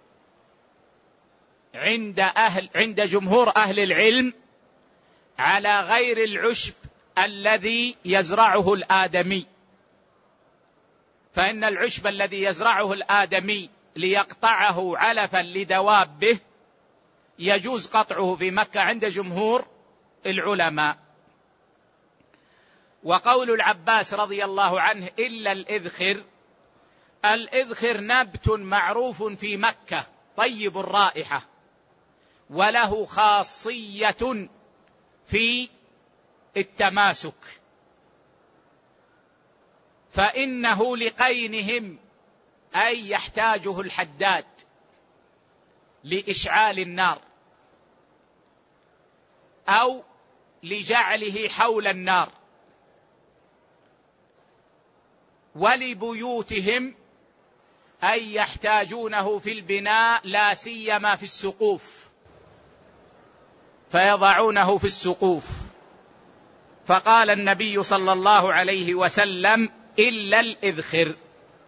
عند أهل عند جمهور أهل العلم على غير العشب الذي يزرعه الآدمي، فإن العشب الذي يزرعه الآدمي ليقطعه علفا لدوابه يجوز قطعه في مكة عند جمهور العلماء. وقول العباس رضي الله عنه إلا الإذخر، الإذخر نبت معروف في مكة طيب الرائحة، وله خاصية في التماسك، فإنه لقينهم، أي يحتاجه الحداد لإشعال النار أو لجعله حول النار، ولبيوتهم أي يحتاجونه في البناء لا سيما في السقوف، فيضعونه في السقوف. فقال النبي صلى الله عليه وسلم: إلا الإذخر.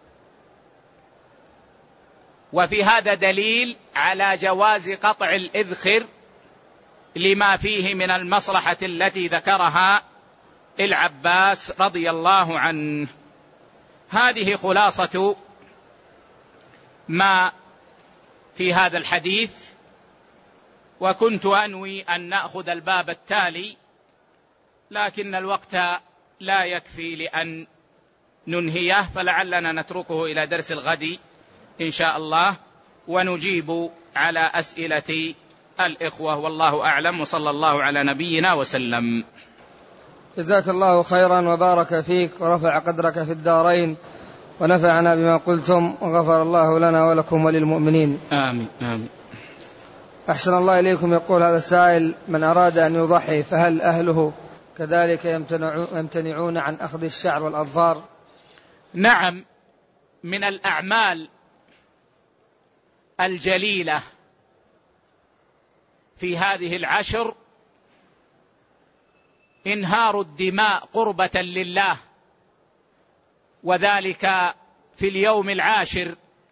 وفي هذا دليل على جواز قطع الإذخر لما فيه من المصلحة التي ذكرها العباس رضي الله عنه. هذه خلاصة ما في هذا الحديث، وكنت أنوي أن نأخذ الباب التالي، لكن الوقت لا يكفي لأن ننهيه، فلعلنا نتركه إلى درس الغد إن شاء الله، ونجيب على أسئلة الإخوة، والله أعلم، وصلى الله على نبينا وسلم. جزاك الله خيرا وبارك فيك ورفع قدرك في الدارين، ونفعنا بما قلتم، وغفر الله لنا ولكم وللمؤمنين. آمين آمين. أحسن الله إليكم. يقول هذا السائل: من أراد أن يضحي فهل أهله كذلك يمتنعون عن أخذ الشعر والأظفار؟ نعم، من الأعمال الجليلة في هذه العشر إنهار الدماء قربة لله، وذلك في اليوم العاشر،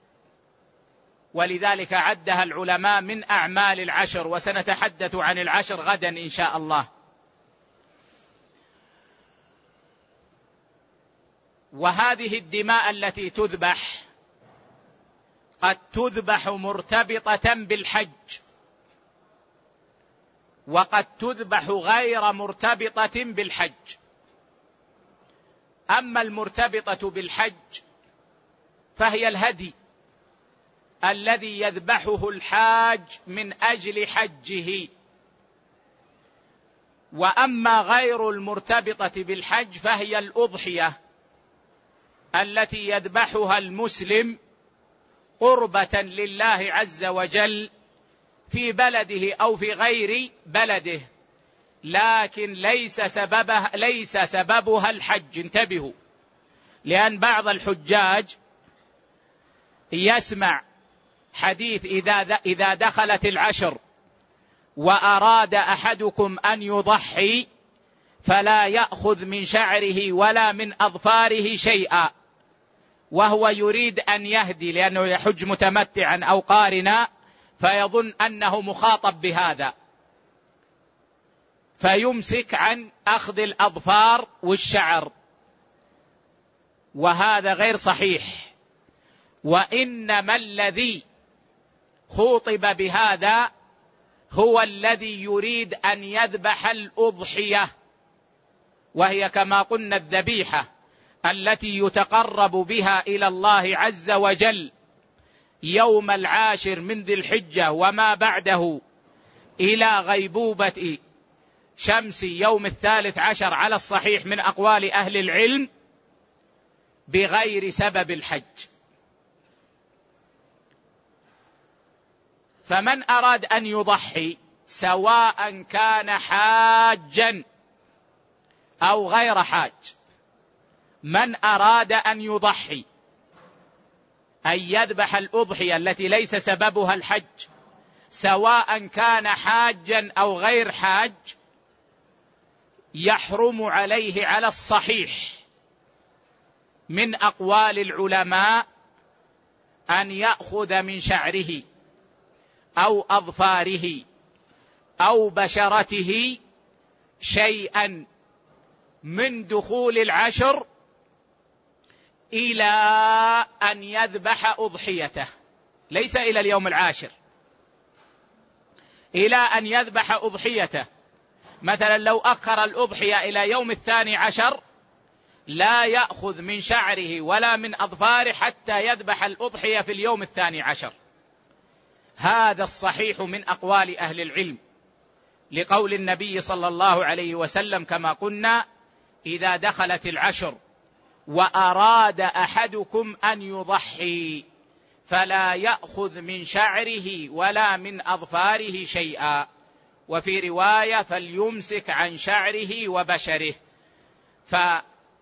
ولذلك عدها العلماء من أعمال العشر، وسنتحدث عن العشر غدا إن شاء الله. وهذه الدماء التي تذبح قد تذبح مرتبطة بالحج، وقد تذبح غير مرتبطة بالحج. أما المرتبطة بالحج فهي الهدي الذي يذبحه الحاج من أجل حجه، وأما غير المرتبطة بالحج فهي الأضحية التي يذبحها المسلم قربة لله عز وجل في بلده أو في غير بلده، لكن ليس سببها ليس سببها الحج. انتبهوا، لأن بعض الحجاج يسمع حديث إذا إذا دخلت العشر وأراد أحدكم أن يضحي فلا يأخذ من شعره ولا من أظفاره شيئا، وهو يريد أن يهدي لأنه يحج متمتعا أو قارنا، فيظن أنه مخاطب بهذا، فيمسك عن أخذ الأظفار والشعر، وهذا غير صحيح. وإنما الذي خوطب بهذا هو الذي يريد أن يذبح الأضحية، وهي كما قلنا الذبيحة التي يتقرب بها إلى الله عز وجل يوم العاشر من ذي الحجة وما بعده إلى غيبوبة شمس يوم الثالث عشر على الصحيح من أقوال أهل العلم، بغير سبب الحج. فمن أراد أن يضحي سواء كان حاجا أو غير حاج، من أراد أن يضحي أن يذبح الأضحية التي ليس سببها الحج، سواء كان حاجا أو غير حاج، يحرم عليه على الصحيح من أقوال العلماء أن يأخذ من شعره أو أظفاره أو بشرته شيئا من دخول العشر إلى أن يذبح أضحيته، ليس إلى اليوم العاشر، إلى أن يذبح أضحيته. مثلا لو أخر الأضحية إلى يوم الثاني عشر لا يأخذ من شعره ولا من أظفاره حتى يذبح الأضحية في اليوم الثاني عشر. هذا الصحيح من أقوال أهل العلم، لقول النبي صلى الله عليه وسلم كما قلنا: إذا دخلت العشر وأراد أحدكم أن يضحي فلا يأخذ من شعره ولا من أظفاره شيئا، وفي رواية فليمسك عن شعره وبشره. فهذا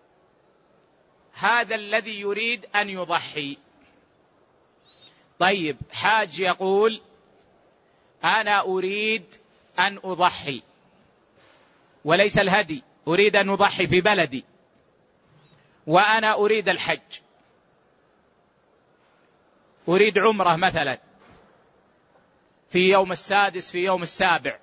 الذي يريد أن يضحي. طيب، حاج يقول أنا أريد أن أضحي وليس الهدي، أريد أن أضحي في بلدي وأنا أريد الحج، أريد عمرة مثلا في يوم السادس في يوم السابع،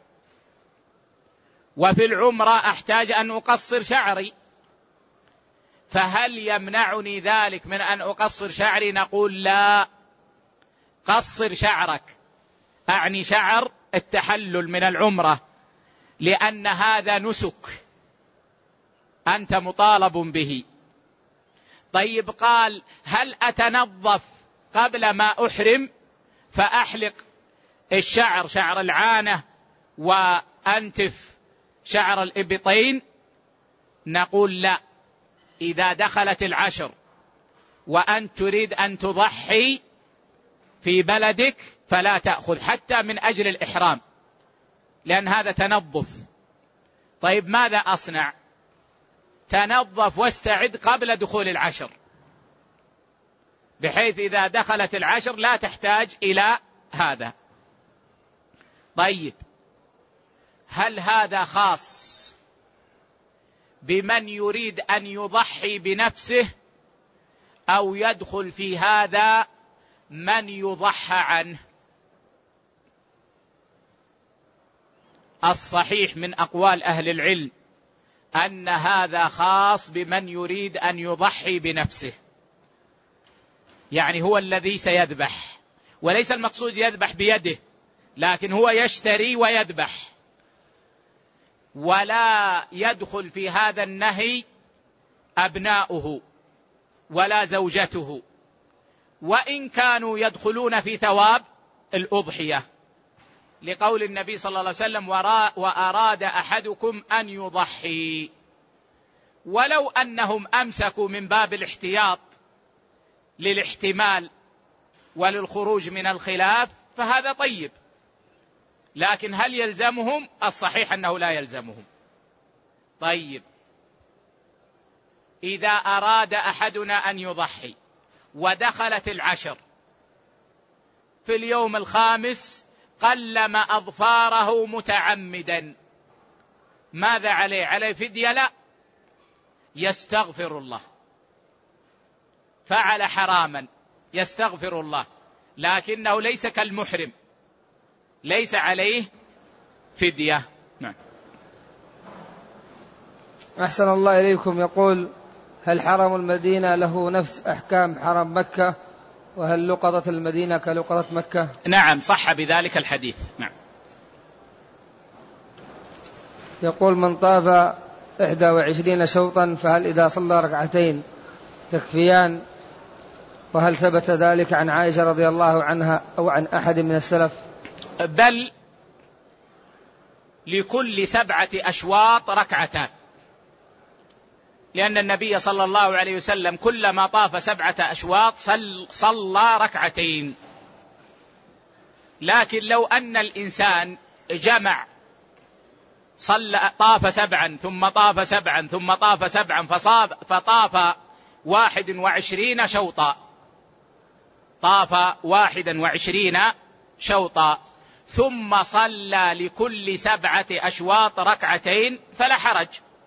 وفي العمرة أحتاج أن أقصر شعري، فهل يمنعني ذلك من أن أقصر شعري؟ نقول لا، قصر شعرك، أعني شعر التحلل من العمرة، لأن هذا نسك أنت مطالب به. طيب، قال هل أتنظف قبل ما أحرم فأحلق الشعر، شعر العانة، وأنتف شعر الإبطين؟ نقول لا، إذا دخلت العشر وأنت تريد أن تضحي في بلدك فلا تأخذ حتى من أجل الإحرام، لأن هذا تنظف. طيب، ماذا أصنع؟ تنظف واستعد قبل دخول العشر، بحيث إذا دخلت العشر لا تحتاج إلى هذا. طيب، هل هذا خاص بمن يريد أن يضحي بنفسه، أو يدخل في هذا من يضحى عنه؟ الصحيح من أقوال أهل العلم أن هذا خاص بمن يريد أن يضحي بنفسه، يعني هو الذي سيذبح، وليس المقصود يذبح بيده، لكن هو يشتري ويذبح. ولا يدخل في هذا النهي أبناؤه ولا زوجته، وإن كانوا يدخلون في ثواب الأضحية، لقول النبي صلى الله عليه وسلم وأراد أحدكم أن يضحي. ولو أنهم أمسكوا من باب الاحتياط للاحتمال وللخروج من الخلاف فهذا طيب، لكن هل يلزمهم؟ الصحيح أنه لا يلزمهم. طيب، إذا أراد أحدنا أن يضحي ودخلت العشر في اليوم الخامس قلم أظفاره متعمدا، ماذا عليه؟ عليه فدية؟ لا، يستغفر الله، فعل حراما يستغفر الله، لكنه ليس كالمحرم، ليس عليه فدية. نعم. أحسن الله إليكم. يقول هل حرم المدينة له نفس أحكام حرم مكة، وهل لقطة المدينة كلقطة مكة؟ نعم، صح بذلك الحديث. نعم. يقول من طاف إحدى وعشرين شوطا فهل إذا صلى ركعتين تكفيان؟ وهل ثبت ذلك عن عائشة رضي الله عنها أو عن أحد من السلف؟ بل لكل سبعة أشواط ركعتان، لأن النبي صلى الله عليه وسلم كلما طاف سبعة أشواط صلى ركعتين. لكن لو أن الإنسان جمع صلى طاف سبعا ثم طاف سبعا ثم طاف سبعا فطاف واحد وعشرين شوطا، طاف واحدا وعشرين شوطا ثم صلى لكل سبعة أشواط ركعتين فلا حرج،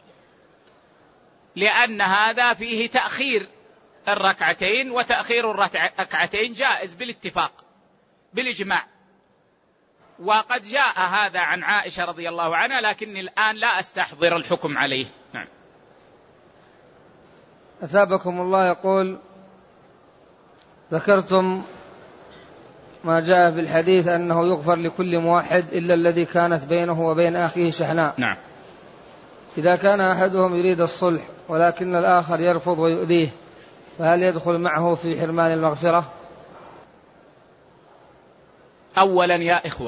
لأن هذا فيه تأخير الركعتين، وتأخير الركعتين جائز بالاتفاق بالإجماع. وقد جاء هذا عن عائشة رضي الله عنها، لكني الآن لا أستحضر الحكم عليه. نعم. أثابكم الله. يقول ذكرتم ما جاء في الحديث أنه يغفر لكل موحد إلا الذي كانت بينه وبين أخيه شحناء. نعم. إذا كان أحدهم يريد الصلح ولكن الآخر يرفض ويؤذيه فهل يدخل معه في حرمان المغفرة؟ أولا يا إخوة،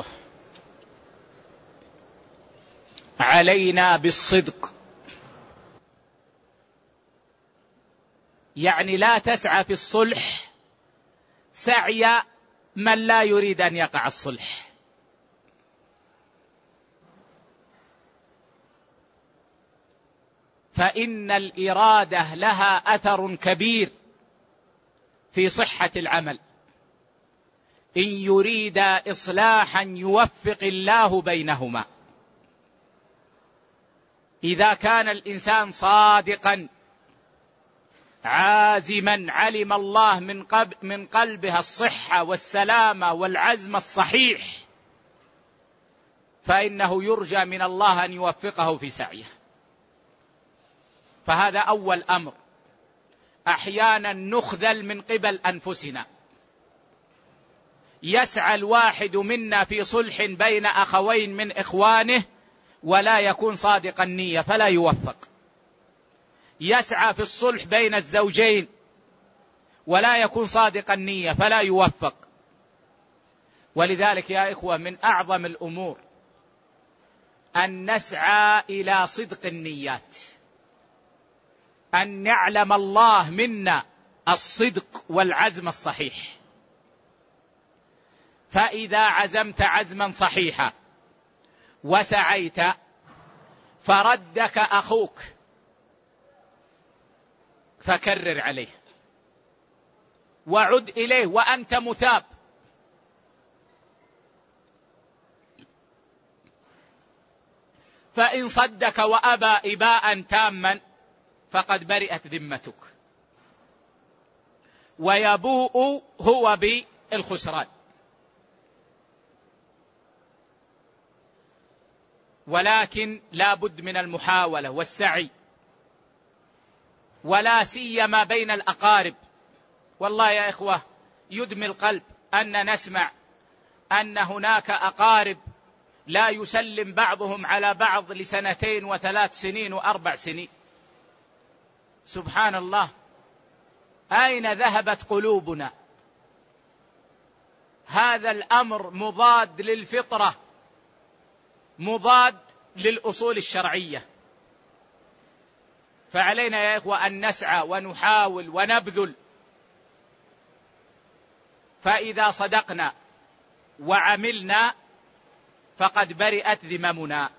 علينا بالصدق يعني لا تسعى في الصلح سعي من لا يريد أن يقع الصلح. فإن الإرادة لها أثر كبير في صحة العمل. إن يريد إصلاحا يوفق الله بينهما. إذا كان الإنسان صادقا عازما علم الله من, قب من قلبها الصحة والسلامة والعزم الصحيح، فإنه يرجى من الله أن يوفقه في سعيه. فهذا أول أمر. أحيانا نخذل من قبل أنفسنا، يسعى الواحد منا في صلح بين أخوين من إخوانه ولا يكون صادق النية فلا يوفق. يسعى في الصلح بين الزوجين ولا يكون صادق النية فلا يوفق. ولذلك يا إخوة من أعظم الأمور أن نسعى إلى صدق النيات، أن يعلم الله منا الصدق والعزم الصحيح. فإذا عزمت عزما صحيحا وسعيت فردك أخوك فكرر عليه وعد إليه وأنت مثاب. فإن صدك وأبى إباء تاما فقد برئت ذمتك، ويبوء هو بالخسران. ولكن لا بد من المحاولة والسعي، ولا سيما بين الأقارب. والله يا إخوة يدمي القلب أن نسمع أن هناك أقارب لا يسلم بعضهم على بعض لسنتين وثلاث سنين وأربع سنين. سبحان الله، أين ذهبت قلوبنا؟ هذا الأمر مضاد للفطرة، مضاد للأصول الشرعية. فعلينا يا إخوة أن نسعى ونحاول ونبذل. فإذا صدقنا وعملنا فقد برئت ذممنا،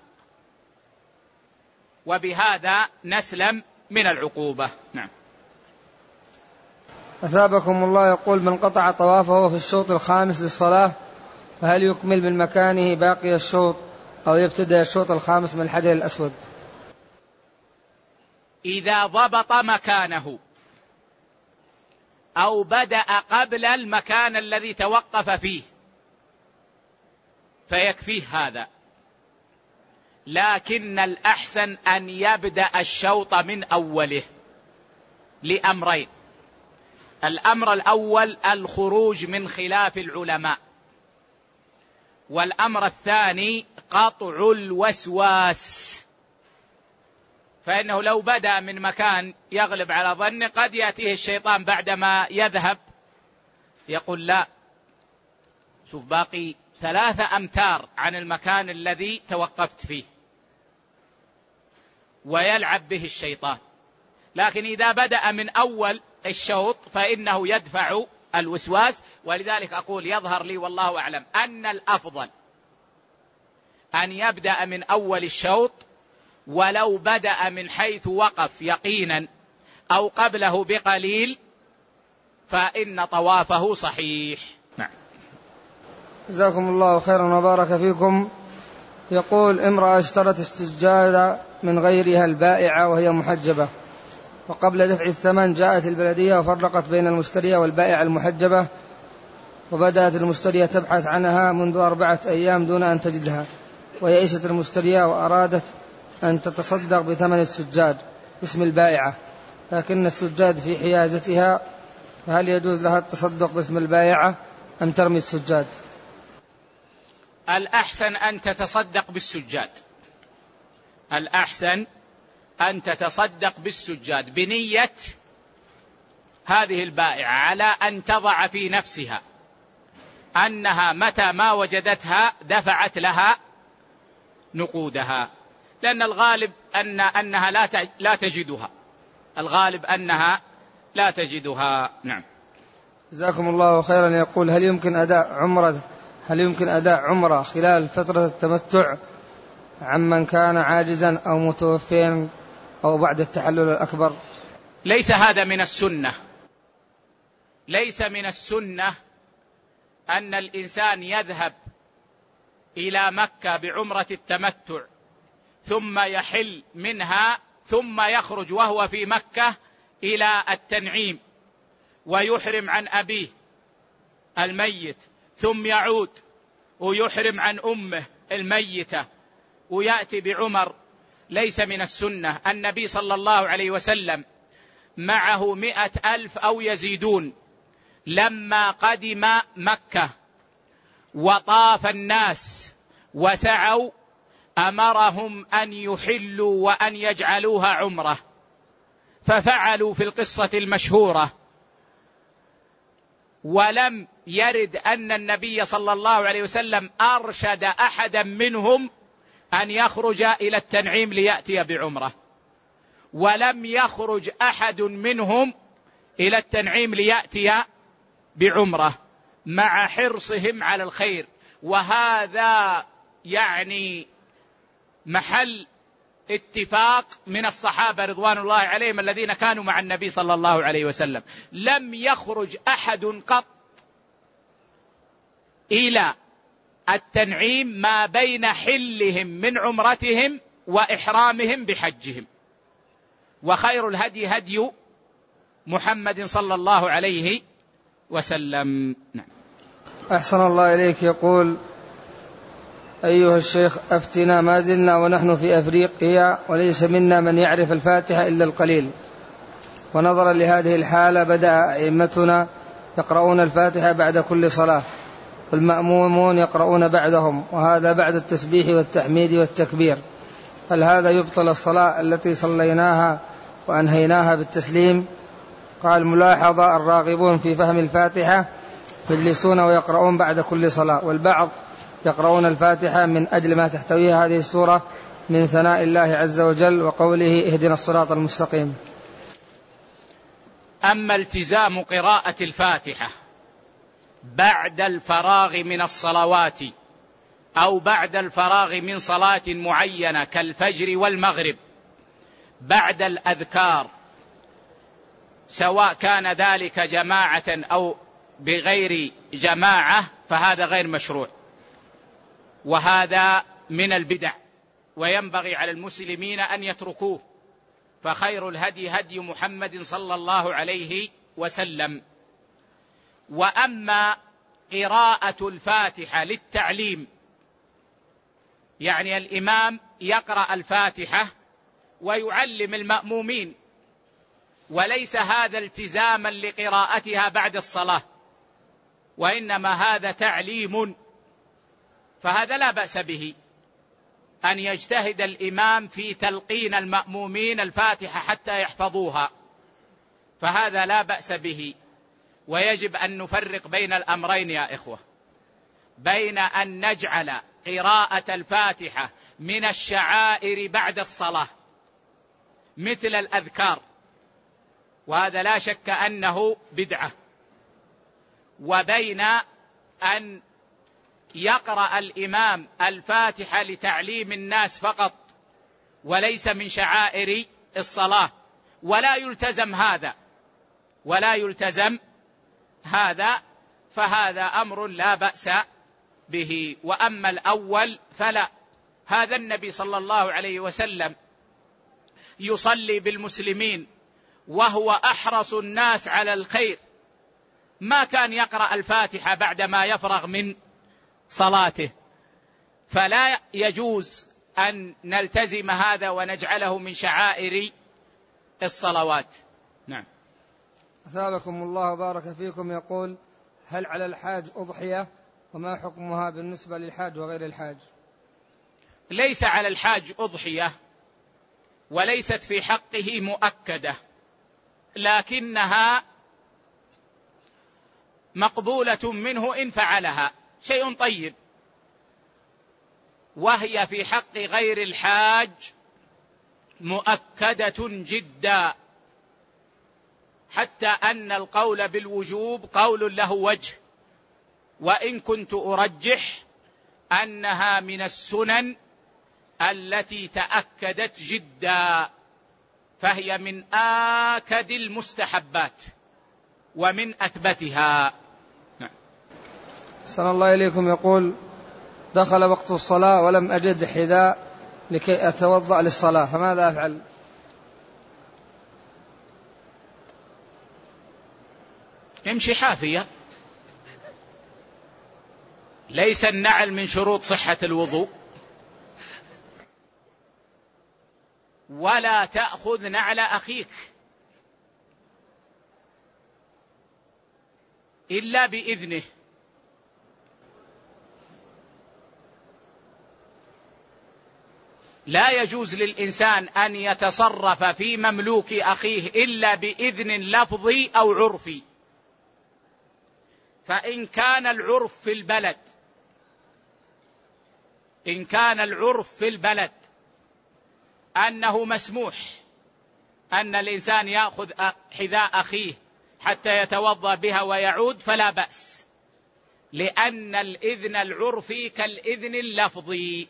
وبهذا نسلم من العقوبة. نعم. أثابكم الله. يقول: من قطع طوافه في الشوط الخامس للصلاة فهل يكمل من مكانه باقي الشوط أو يبتدأ الشوط الخامس من الحجر الأسود؟ إذا ضبط مكانه أو بدأ قبل المكان الذي توقف فيه فيكفيه هذا. لكن الأحسن أن يبدأ الشوط من أوله لأمرين: الأمر الأول الخروج من خلاف العلماء، والأمر الثاني قطع الوسواس. فإنه لو بدأ من مكان يغلب على ظنه قد يأتيه الشيطان بعدما يذهب يقول: لا، شوف باقي ثلاثة أمتار عن المكان الذي توقفت فيه، ويلعب به الشيطان. لكن إذا بدأ من أول الشوط فإنه يدفع الوسواس. ولذلك أقول يظهر لي والله أعلم أن الأفضل أن يبدأ من أول الشوط، ولو بدأ من حيث وقف يقينا أو قبله بقليل فإن طوافه صحيح. نعم. جزاكم الله خيرا وبارك فيكم. يقول: امرأة اشترت السجادة من غيرها البائعة وهي محجبة، وقبل دفع الثمن جاءت البلدية وفرقت بين المشترية والبائعة المحجبة، وبدأت المشترية تبحث عنها منذ أربعة أيام دون أن تجدها، ويئست المشترية وأرادت أن تتصدق بثمن السجاد باسم البائعة، لكن السجاد في حيازتها، فهل يجوز لها التصدق باسم البائعة أم ترمي السجاد؟ الأحسن أن تتصدق بالسجاد. الأحسن أن تتصدق بالسجاد بنية هذه البائعة على أن تضع في نفسها أنها متى ما وجدتها دفعت لها نقودها، لأن الغالب أن أنها لا لا تجدها، الغالب أنها لا تجدها. نعم. جزاكم الله خيرا. يقول هل يمكن أداء عمرة هل يمكن أداء عمرة خلال فترة التمتع عمن كان عاجزا أو متوفيا أو بعد التحلل الأكبر؟ ليس هذا من السنة. ليس من السنة أن الإنسان يذهب إلى مكة بعمرة التمتع ثم يحل منها ثم يخرج وهو في مكة إلى التنعيم ويحرم عن أبيه الميت ثم يعود ويحرم عن أمه الميتة ويأتي بعمر. ليس من السنة. النبي صلى الله عليه وسلم معه مئة ألف أو يزيدون لما قدم مكة وطاف الناس وسعوا أمرهم أن يحلوا وأن يجعلوها عمرة، ففعلوا في القصة المشهورة، ولم يرد أن النبي صلى الله عليه وسلم أرشد أحدا منهم أن يخرج إلى التنعيم ليأتي بعمرة، ولم يخرج أحد منهم إلى التنعيم ليأتي بعمرة مع حرصهم على الخير. وهذا يعني محل اتفاق من الصحابة رضوان الله عليهم الذين كانوا مع النبي صلى الله عليه وسلم. لم يخرج أحد قط إلى التنعيم ما بين حلهم من عمرتهم وإحرامهم بحجهم. وخير الهدي هدي محمد صلى الله عليه وسلم. نعم. أحسن الله إليك. يقول أيها الشيخ أفتنا، ما زلنا ونحن في أفريقيا وليس منا من يعرف الفاتحة إلا القليل، ونظرا لهذه الحالة بدأ أئمتنا يقرؤون الفاتحة بعد كل صلاة والمأمومون يقرؤون بعدهم، وهذا بعد التسبيح والتحميد والتكبير. هل هذا يبطل الصلاة التي صليناها وأنهيناها بالتسليم؟ قال ملاحظة: الراغبون في فهم الفاتحة يجلسون ويقرؤون بعد كل صلاة، والبعض يقرؤون الفاتحة من أجل ما تحتويها هذه السورة من ثناء الله عز وجل وقوله اهدنا الصراط المستقيم. أما التزام قراءة الفاتحة بعد الفراغ من الصلوات أو بعد الفراغ من صلاة معينة كالفجر والمغرب بعد الأذكار، سواء كان ذلك جماعة أو بغير جماعة، فهذا غير مشروع، وهذا من البدع، وينبغي على المسلمين أن يتركوه، فخير الهدي هدي محمد صلى الله عليه وسلم. وأما قراءة الفاتحة للتعليم، يعني الإمام يقرأ الفاتحة ويعلم المأمومين، وليس هذا التزاما لقراءتها بعد الصلاة، وإنما هذا تعليم، فهذا لا بأس به أن يجتهد الإمام في تلقين المأمومين الفاتحة حتى يحفظوها، فهذا لا بأس به. ويجب أن نفرق بين الأمرين يا إخوة، بين أن نجعل قراءة الفاتحة من الشعائر بعد الصلاة مثل الأذكار، وهذا لا شك أنه بدعة، وبين أن يقرأ الإمام الفاتحة لتعليم الناس فقط وليس من شعائر الصلاة، ولا يلتزم هذا ولا يلتزم هذا فهذا أمر لا بأس به. وأما الأول فلا، هذا النبي صلى الله عليه وسلم يصلي بالمسلمين وهو أحرص الناس على الخير، ما كان يقرأ الفاتحة بعدما يفرغ من صلاته، فلا يجوز أن نلتزم هذا ونجعله من شعائر الصلوات. نعم. أثابكم الله وبارك فيكم. يقول هل على الحاج أضحية، وما حكمها بالنسبة للحاج وغير الحاج؟ ليس على الحاج أضحية، وليست في حقه مؤكدة، لكنها مقبولة منه إن فعلها، شيء طيب. وهي في حق غير الحاج مؤكدة جدا، حتى أن القول بالوجوب قول له وجه، وإن كنت أرجح أنها من السنن التي تأكدت جدا، فهي من آكد المستحبات ومن أثبتها. أحسن الله إليكم. يقول: دخل وقت الصلاة ولم أجد حذاء لكي أتوضأ للصلاة، فماذا أفعل؟ امشي حافية، ليس النعل من شروط صحة الوضوء، ولا تأخذ نعل أخيك إلا بإذنه. لا يجوز للإنسان أن يتصرف في مملوك أخيه إلا بإذن لفظي أو عرفي. فإن كان العرف في البلد إن كان العرف في البلد أنه مسموح أن الإنسان يأخذ حذاء أخيه حتى يتوضأ بها ويعود، فلا بأس، لأن الإذن العرفي كالإذن اللفظي.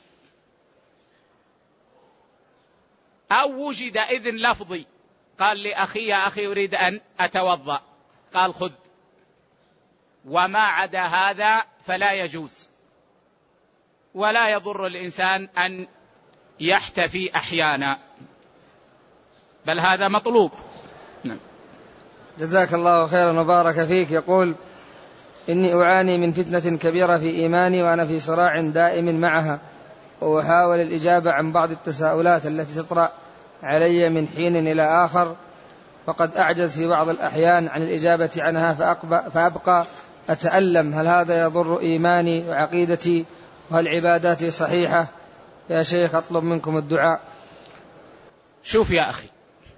أو وجد إذن لفظي، قال لأخي: يا أخي أريد أن أتوضأ، قال خذ، وما عدا هذا فلا يجوز. ولا يضر الإنسان أن يحتفي أحيانا، بل هذا مطلوب. نعم. جزاك الله خيرا وبارك فيك. يقول: إني أعاني من فتنة كبيرة في إيماني، وأنا في صراع دائم معها، وأحاول الإجابة عن بعض التساؤلات التي تطرأ علي من حين إلى آخر، وقد أعجز في بعض الأحيان عن الإجابة عنها فأبقى أتألم. هل هذا يضر إيماني وعقيدتي؟ وهل عباداتي صحيحة؟ يا شيخ أطلب منكم الدعاء. شوف يا أخي،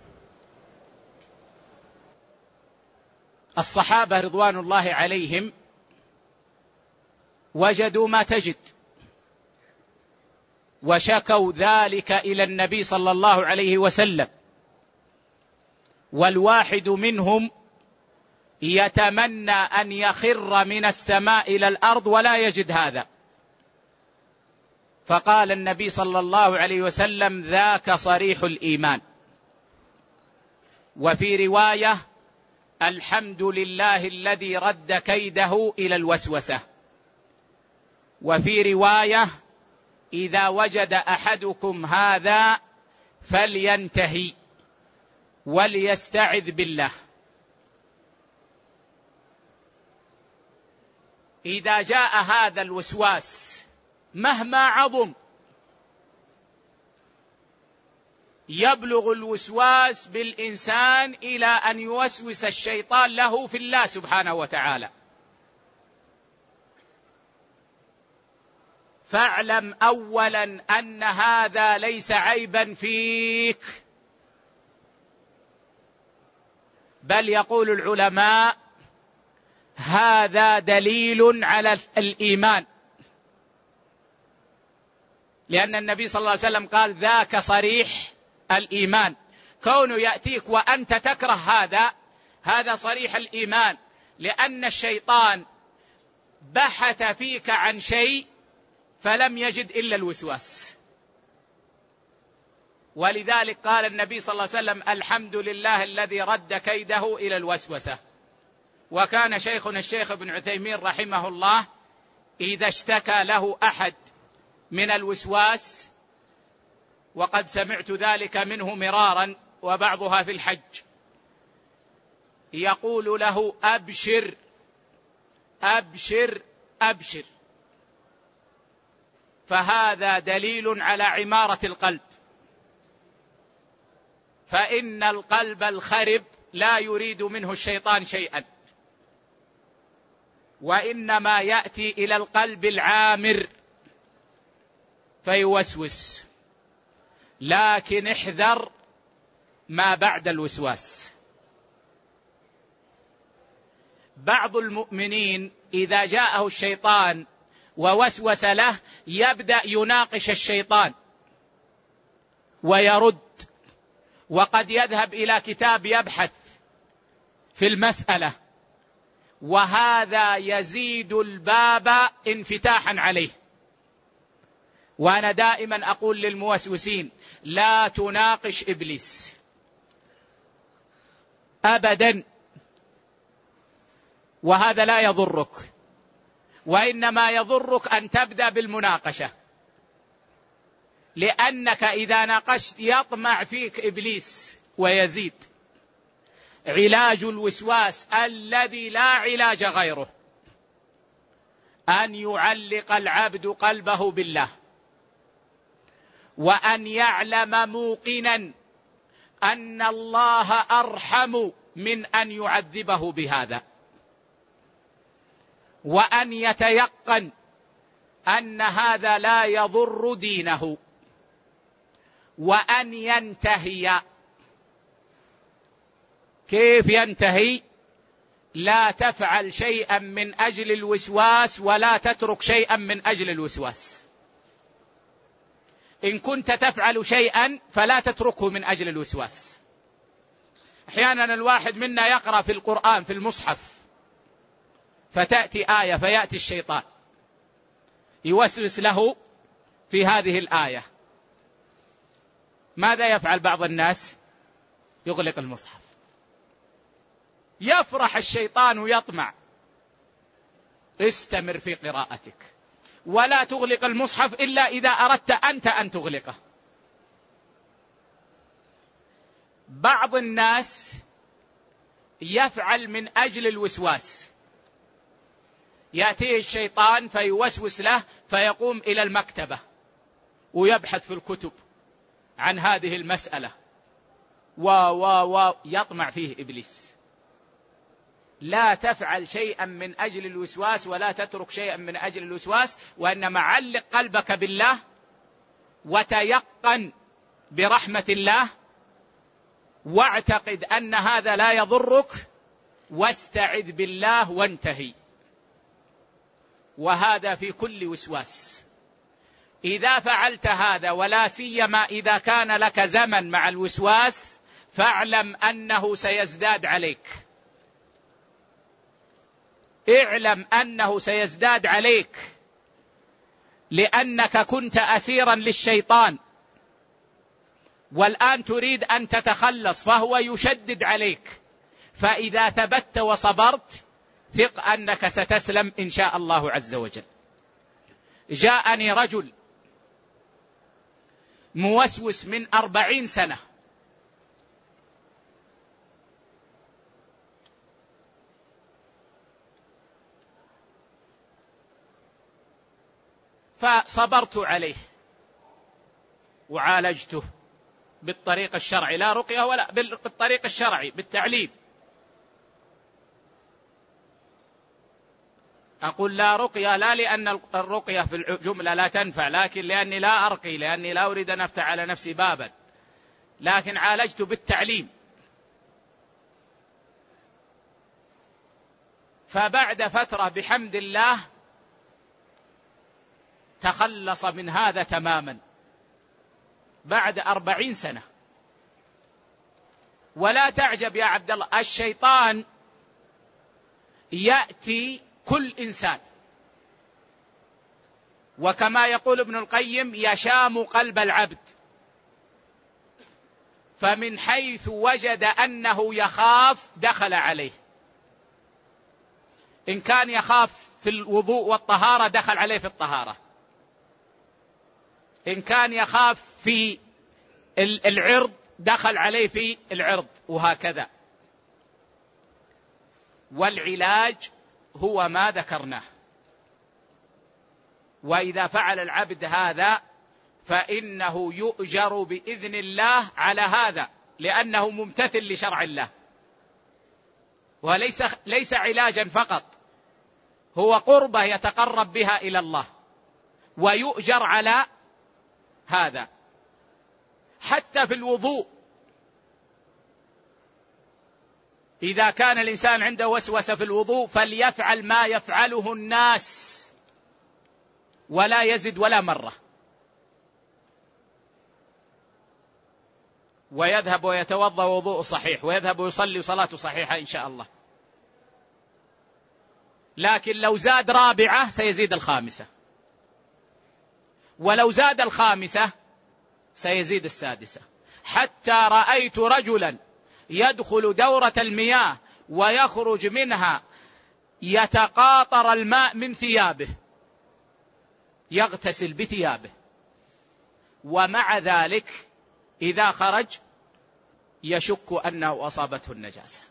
الصحابة رضوان الله عليهم وجدوا ما تجد، وشكوا ذلك إلى النبي صلى الله عليه وسلم، والواحد منهم يتمنى أن يخر من السماء إلى الأرض ولا يجد هذا، فقال النبي صلى الله عليه وسلم: ذاك صريح الإيمان. وفي رواية: الحمد لله الذي رد كيده إلى الوسوسة. وفي رواية: إذا وجد أحدكم هذا فلينتهي وليستعذ بالله. إذا جاء هذا الوسواس مهما عظم، يبلغ الوسواس بالإنسان إلى أن يوسوس الشيطان له في الله سبحانه وتعالى، فاعلم أولا أن هذا ليس عيبا فيك، بل يقول العلماء: هذا دليل على الإيمان، لأن النبي صلى الله عليه وسلم قال: ذاك صريح الإيمان. كونه يأتيك وأنت تكره هذا، هذا صريح الإيمان، لأن الشيطان بحث فيك عن شيء فلم يجد إلا الوسواس. ولذلك قال النبي صلى الله عليه وسلم: الحمد لله الذي رد كيده إلى الوسوسة. وكان شيخنا الشيخ ابن عثيمين رحمه الله إذا اشتكى له أحد من الوسواس، وقد سمعت ذلك منه مرارا وبعضها في الحج، يقول له: أبشر أبشر أبشر. فهذا دليل على عمارة القلب، فإن القلب الخرب لا يريد منه الشيطان شيئا، وإنما يأتي إلى القلب العامر فيوسوس. لكن احذر ما بعد الوسواس. بعض المؤمنين إذا جاءه الشيطان ووسوس له يبدأ يناقش الشيطان ويرد، وقد يذهب إلى كتاب يبحث في المسألة، وهذا يزيد الباب انفتاحا عليه. وأنا دائما أقول للموسوسين: لا تناقش إبليس أبدا، وهذا لا يضرك، وإنما يضرك أن تبدأ بالمناقشة، لأنك إذا ناقشت يطمع فيك إبليس ويزيد. علاج الوسواس الذي لا علاج غيره أن يعلق العبد قلبه بالله، وأن يعلم موقنا أن الله أرحم من أن يعذبه بهذا، وأن يتيقن أن هذا لا يضر دينه، وأن ينتهي. كيف ينتهي؟ لا تفعل شيئا من أجل الوسواس ولا تترك شيئا من أجل الوسواس. إن كنت تفعل شيئا فلا تتركه من أجل الوسواس. أحيانا الواحد منا يقرأ في القرآن في المصحف، فتأتي آية فيأتي الشيطان يوسوس له في هذه الآية. ماذا يفعل بعض الناس؟ يغلق المصحف. يفرح الشيطان ويطمع. استمر في قراءتك، ولا تغلق المصحف إلا إذا أردت أنت أن تغلقه. بعض الناس يفعل من أجل الوسواس، يأتيه الشيطان فيوسوس له فيقوم إلى المكتبة ويبحث في الكتب عن هذه المسألة و و و يطمع فيه إبليس. لا تفعل شيئا من أجل الوسواس ولا تترك شيئا من أجل الوسواس، وإنما علق قلبك بالله وتيقن برحمة الله، واعتقد أن هذا لا يضرك، واستعذ بالله وانتهي. وهذا في كل وسواس. إذا فعلت هذا، ولا سيما إذا كان لك زمن مع الوسواس، فاعلم أنه سيزداد عليك. اعلم أنه سيزداد عليك، لأنك كنت أسيرا للشيطان، والآن تريد أن تتخلص، فهو يشدد عليك. فإذا ثبت وصبرت ثق أنك ستسلم إن شاء الله عز وجل. جاءني رجل موسوس من أربعين سنة، فصبرت عليه وعالجته بالطريق الشرعي، لا رقية ولا بالطريق الشرعي بالتعليم. أقول لا رقية لا لأن الرقية في الجملة لا تنفع، لكن لأني لا أرقي، لأني لا أريد أن أفتح على نفسي بابا، لكن عالجت بالتعليم. فبعد فترة بحمد الله تخلص من هذا تماما بعد أربعين سنة. ولا تعجب يا عبد الله، الشيطان يأتي كل إنسان، وكما يقول ابن القيم يشام قلب العبد، فمن حيث وجد أنه يخاف دخل عليه. إن كان يخاف في الوضوء والطهارة دخل عليه في الطهارة، إن كان يخاف في العرض دخل عليه في العرض، وهكذا. والعلاج هو ما ذكرناه. وإذا فعل العبد هذا فإنه يؤجر بإذن الله على هذا، لأنه ممتثل لشرع الله، وليس ليس علاجا فقط، هو قربة يتقرب بها إلى الله، ويؤجر على هذا. حتى في الوضوء إذا كان الإنسان عنده وسوسة في الوضوء فليفعل ما يفعله الناس ولا يزد ولا مرة. ويذهب ويتوضأ وضوء صحيح ويذهب ويصلي صلاة صحيحة إن شاء الله. لكن لو زاد رابعة سيزيد الخامسة، ولو زاد الخامسة سيزيد السادسة، حتى رأيت رجلا يدخل دورة المياه ويخرج منها يتقاطر الماء من ثيابه، يغتسل بثيابه، ومع ذلك إذا خرج يشك أنه أصابته النجاسة.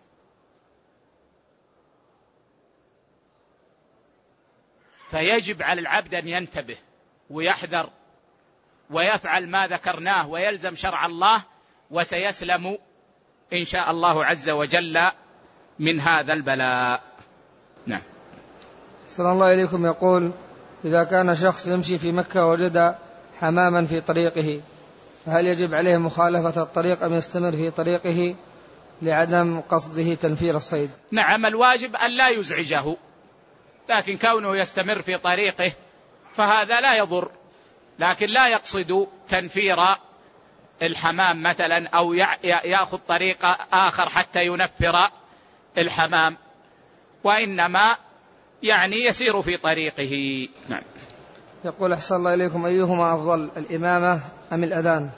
فيجب على العبد أن ينتبه ويحذر ويفعل ما ذكرناه ويلزم شرع الله، وسيسلم إن شاء الله عز وجل من هذا البلاء. نعم. صلى الله عليكم. يقول: إذا كان شخص يمشي في مكة ووجد حماما في طريقه فهل يجب عليه مخالفة الطريق أم يستمر في طريقه لعدم قصده تنفير الصيد؟ نعم، الواجب أن لا يزعجه، لكن كونه يستمر في طريقه فهذا لا يضر، لكن لا يقصد تنفير الحمام مثلا، أو يأخذ طريق آخر حتى ينفر الحمام، وإنما يعني يسير في طريقه. نعم. يقول: أحسن الله إليكم، أيهما أفضل، الإمامة أم الأذان؟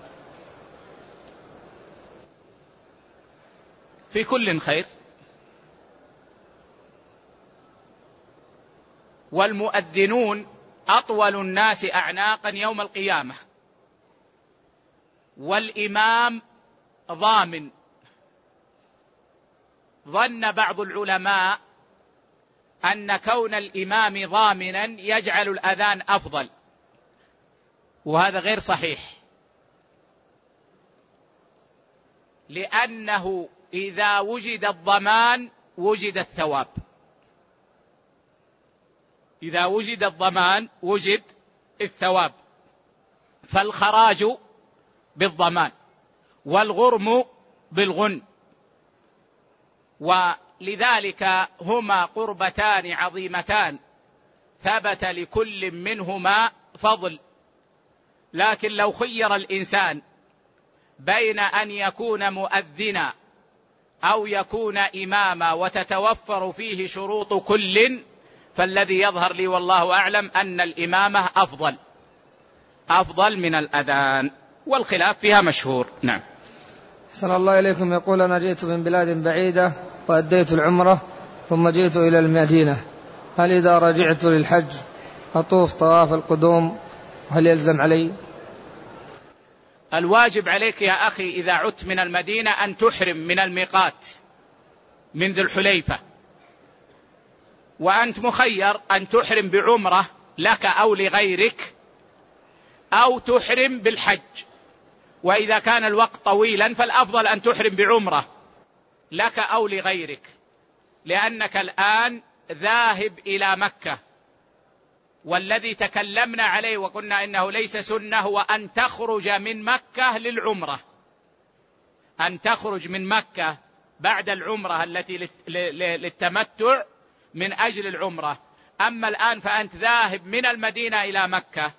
في كل خير، والمؤذنون أطول الناس أعناقا يوم القيامة، والإمام ضامن. ظن بعض العلماء أن كون الإمام ضامنا يجعل الأذان أفضل، وهذا غير صحيح، لأنه إذا وجد الضمان وجد الثواب. إذا وجد الضمان وجد الثواب، فالخراج بالضمان والغرم بالغن، ولذلك هما قربتان عظيمتان ثبت لكل منهما فضل. لكن لو خير الإنسان بين أن يكون مؤذنا أو يكون إماما وتتوفر فيه شروط كل، فالذي يظهر لي والله أعلم أن الإمامة أفضل أفضل من الأذان، والخلاف فيها مشهور. نعم. صلى الله إليكم. يقول: أنا جئت من بلاد بعيدة وأديت العمرة ثم جئت إلى المدينة، هل إذا رجعت للحج أطوف طواف القدوم؟ هل يلزم علي؟ الواجب عليك يا أخي إذا عدت من المدينة أن تحرم من الميقات من ذي الحليفة، وأنت مخير أن تحرم بعمرة لك أو لغيرك، أو تحرم بالحج، وإذا كان الوقت طويلا فالأفضل أن تحرم بعمرة لك أو لغيرك، لأنك الآن ذاهب إلى مكة، والذي تكلمنا عليه وقلنا إنه ليس سنة هو أن تخرج من مكة للعمرة، أن تخرج من مكة بعد العمرة التي للتمتع من أجل العمرة. أما الآن فأنت ذاهب من المدينة إلى مكة،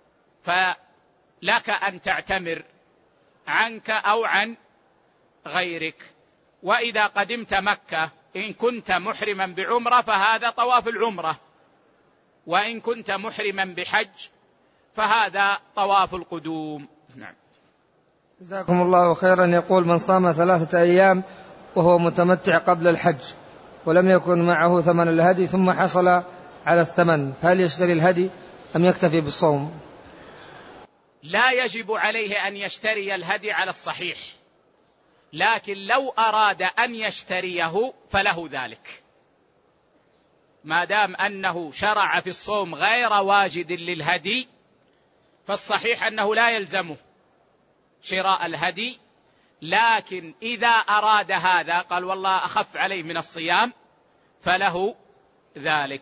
فلك أن تعتمر عنك أو عن غيرك. وإذا قدمت مكة إن كنت محرما بعمرة فهذا طواف العمرة، وإن كنت محرما بحج فهذا طواف القدوم. نعم. جزاكم الله خيرا. يقول: من صام ثلاثة أيام وهو متمتع قبل الحج ولم يكن معه ثمن الهدي ثم حصل على الثمن، فهل يشتري الهدي أم يكتفي بالصوم؟ لا يجب عليه أن يشتري الهدي على الصحيح، لكن لو أراد أن يشتريه فله ذلك، ما دام أنه شرع في الصوم غير واجد للهدي، فالصحيح أنه لا يلزمه شراء الهدي. لكن إذا أراد هذا قال والله أخف عليه من الصيام فله ذلك.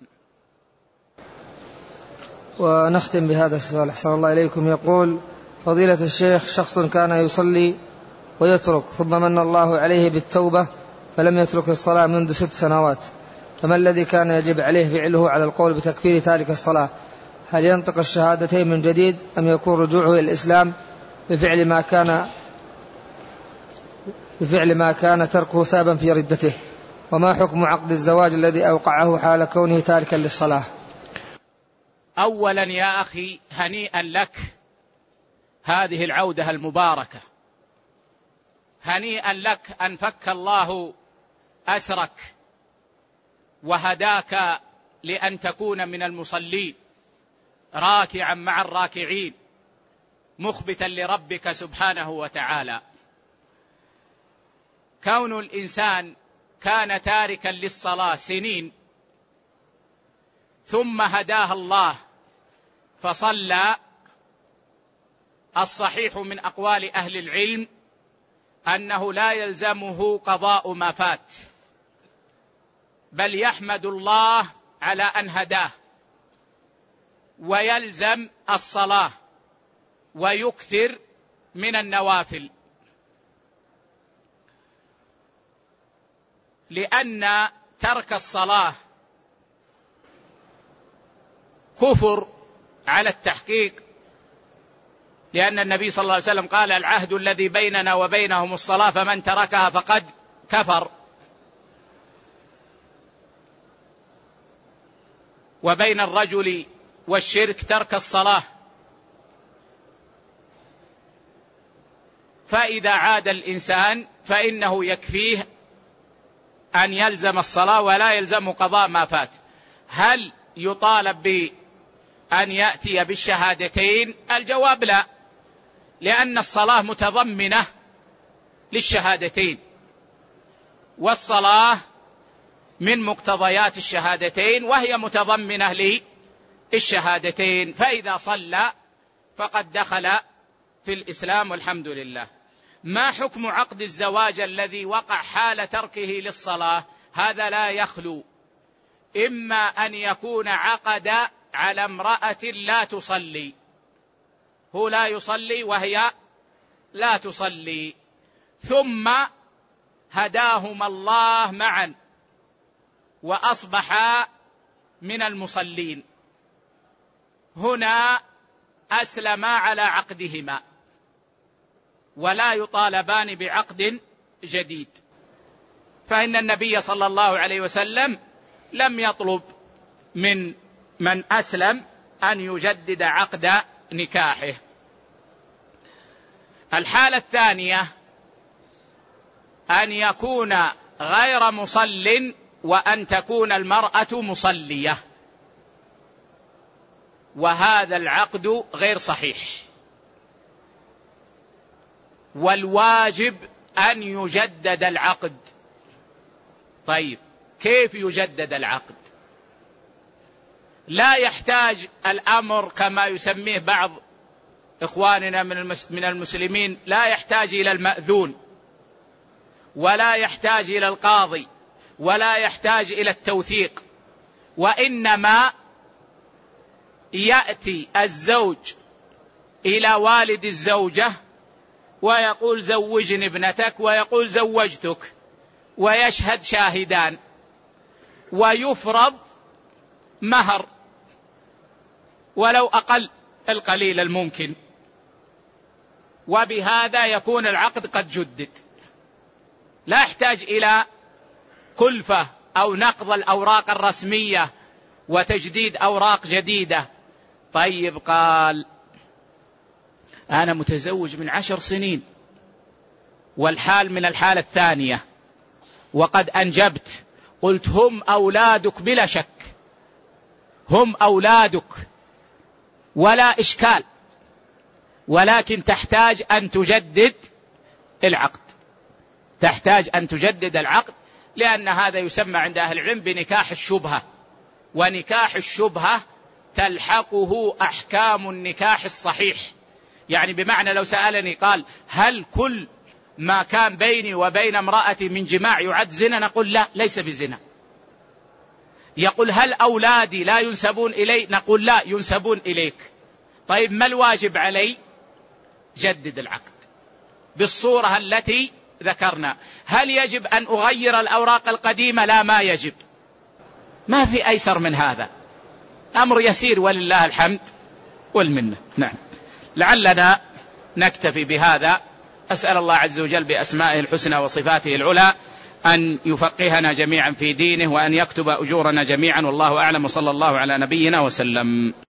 ونختم بهذا السؤال. أحسن الله إليكم. يقول: فضيلة الشيخ، شخص كان يصلي ويترك ثم من الله عليه بالتوبة فلم يترك الصلاة منذ ست سنوات، فما الذي كان يجب عليه فعله على القول بتكفير تارك الصلاة؟ هل ينطق الشهادتين من جديد أم يكون رجوعه إلى الإسلام بفعل ما كان بفعل ما كان تركه سببا في ردته؟ وما حكم عقد الزواج الذي أوقعه حال كونه تاركا للصلاة؟ أولا يا أخي هنيئا لك هذه العودة المباركة، هنيئا لك أن فك الله أسرك وهداك لأن تكون من المصلين راكعا مع الراكعين مخبتا لربك سبحانه وتعالى. كون الإنسان كان تاركا للصلاة سنين ثم هداه الله فصلى، الصحيح من أقوال أهل العلم أنه لا يلزمه قضاء ما فات، بل يحمد الله على أن هداه، ويلزم الصلاة ويكثر من النوافل، لأن ترك الصلاة كفر على التحقيق، لأن النبي صلى الله عليه وسلم قال: العهد الذي بيننا وبينهم الصلاة فمن تركها فقد كفر. وبين الرجل والشرك ترك الصلاة، فإذا عاد الإنسان فإنه يكفيه أن يلزم الصلاة ولا يلزم قضاء ما فات. هل يطالب بأن يأتي بالشهادتين؟ الجواب لا، لأن الصلاة متضمنة للشهادتين، والصلاة من مقتضيات الشهادتين وهي متضمنة للشهادتين، فإذا صلى فقد دخل في الإسلام والحمد لله. ما حكم عقد الزواج الذي وقع حال تركه للصلاة؟ هذا لا يخلو، إما أن يكون عقد على امرأة لا تصلي، هو لا يصلي وهي لا تصلي، ثم هداهما الله معا وأصبحا من المصلين، هنا أسلما على عقدهما ولا يطالبان بعقد جديد، فإن النبي صلى الله عليه وسلم لم يطلب من من أسلم أن يجدد عقد نكاحه. الحالة الثانية أن يكون غير مصل وأن تكون المرأة مصلية، وهذا العقد غير صحيح، والواجب أن يجدد العقد. طيب كيف يجدد العقد؟ لا يحتاج الأمر كما يسميه بعض إخواننا من المسلمين، لا يحتاج إلى المأذون ولا يحتاج إلى القاضي ولا يحتاج إلى التوثيق، وإنما يأتي الزوج إلى والد الزوجة ويقول: زوجني ابنتك، ويقول: زوجتك، ويشهد شاهدان، ويفرض مهر ولو أقل القليل الممكن، وبهذا يكون العقد قد جدد، لا يحتاج إلى كلفة أو نقض الأوراق الرسمية وتجديد أوراق جديدة. طيب قال: أنا متزوج من عشر سنين والحال من الحالة الثانية وقد أنجبت. قلت: هم أولادك بلا شك، هم أولادك ولا إشكال، ولكن تحتاج أن تجدد العقد، تحتاج أن تجدد العقد، لأن هذا يسمى عند أهل العلم بنكاح الشبهة، ونكاح الشبهة تلحقه أحكام النكاح الصحيح. يعني بمعنى لو سألني قال: هل كل ما كان بيني وبين امرأتي من جماع يعد زنا؟ نقول: لا، ليس بزنا. يقول: هل أولادي لا ينسبون إلي؟ نقول: لا، ينسبون إليك. طيب ما الواجب علي؟ جدد العقد بالصورة التي ذكرنا. هل يجب أن أغير الأوراق القديمة؟ لا، ما يجب، ما في أيسر من هذا، أمر يسير ولله الحمد والمنة. نعم، لعلنا نكتفي بهذا، أسأل الله عز وجل بأسمائه الحسنى وصفاته العلى أن يفقهنا جميعا في دينه وأن يكتب أجورنا جميعا، والله أعلم، وصلى الله على نبينا وسلم.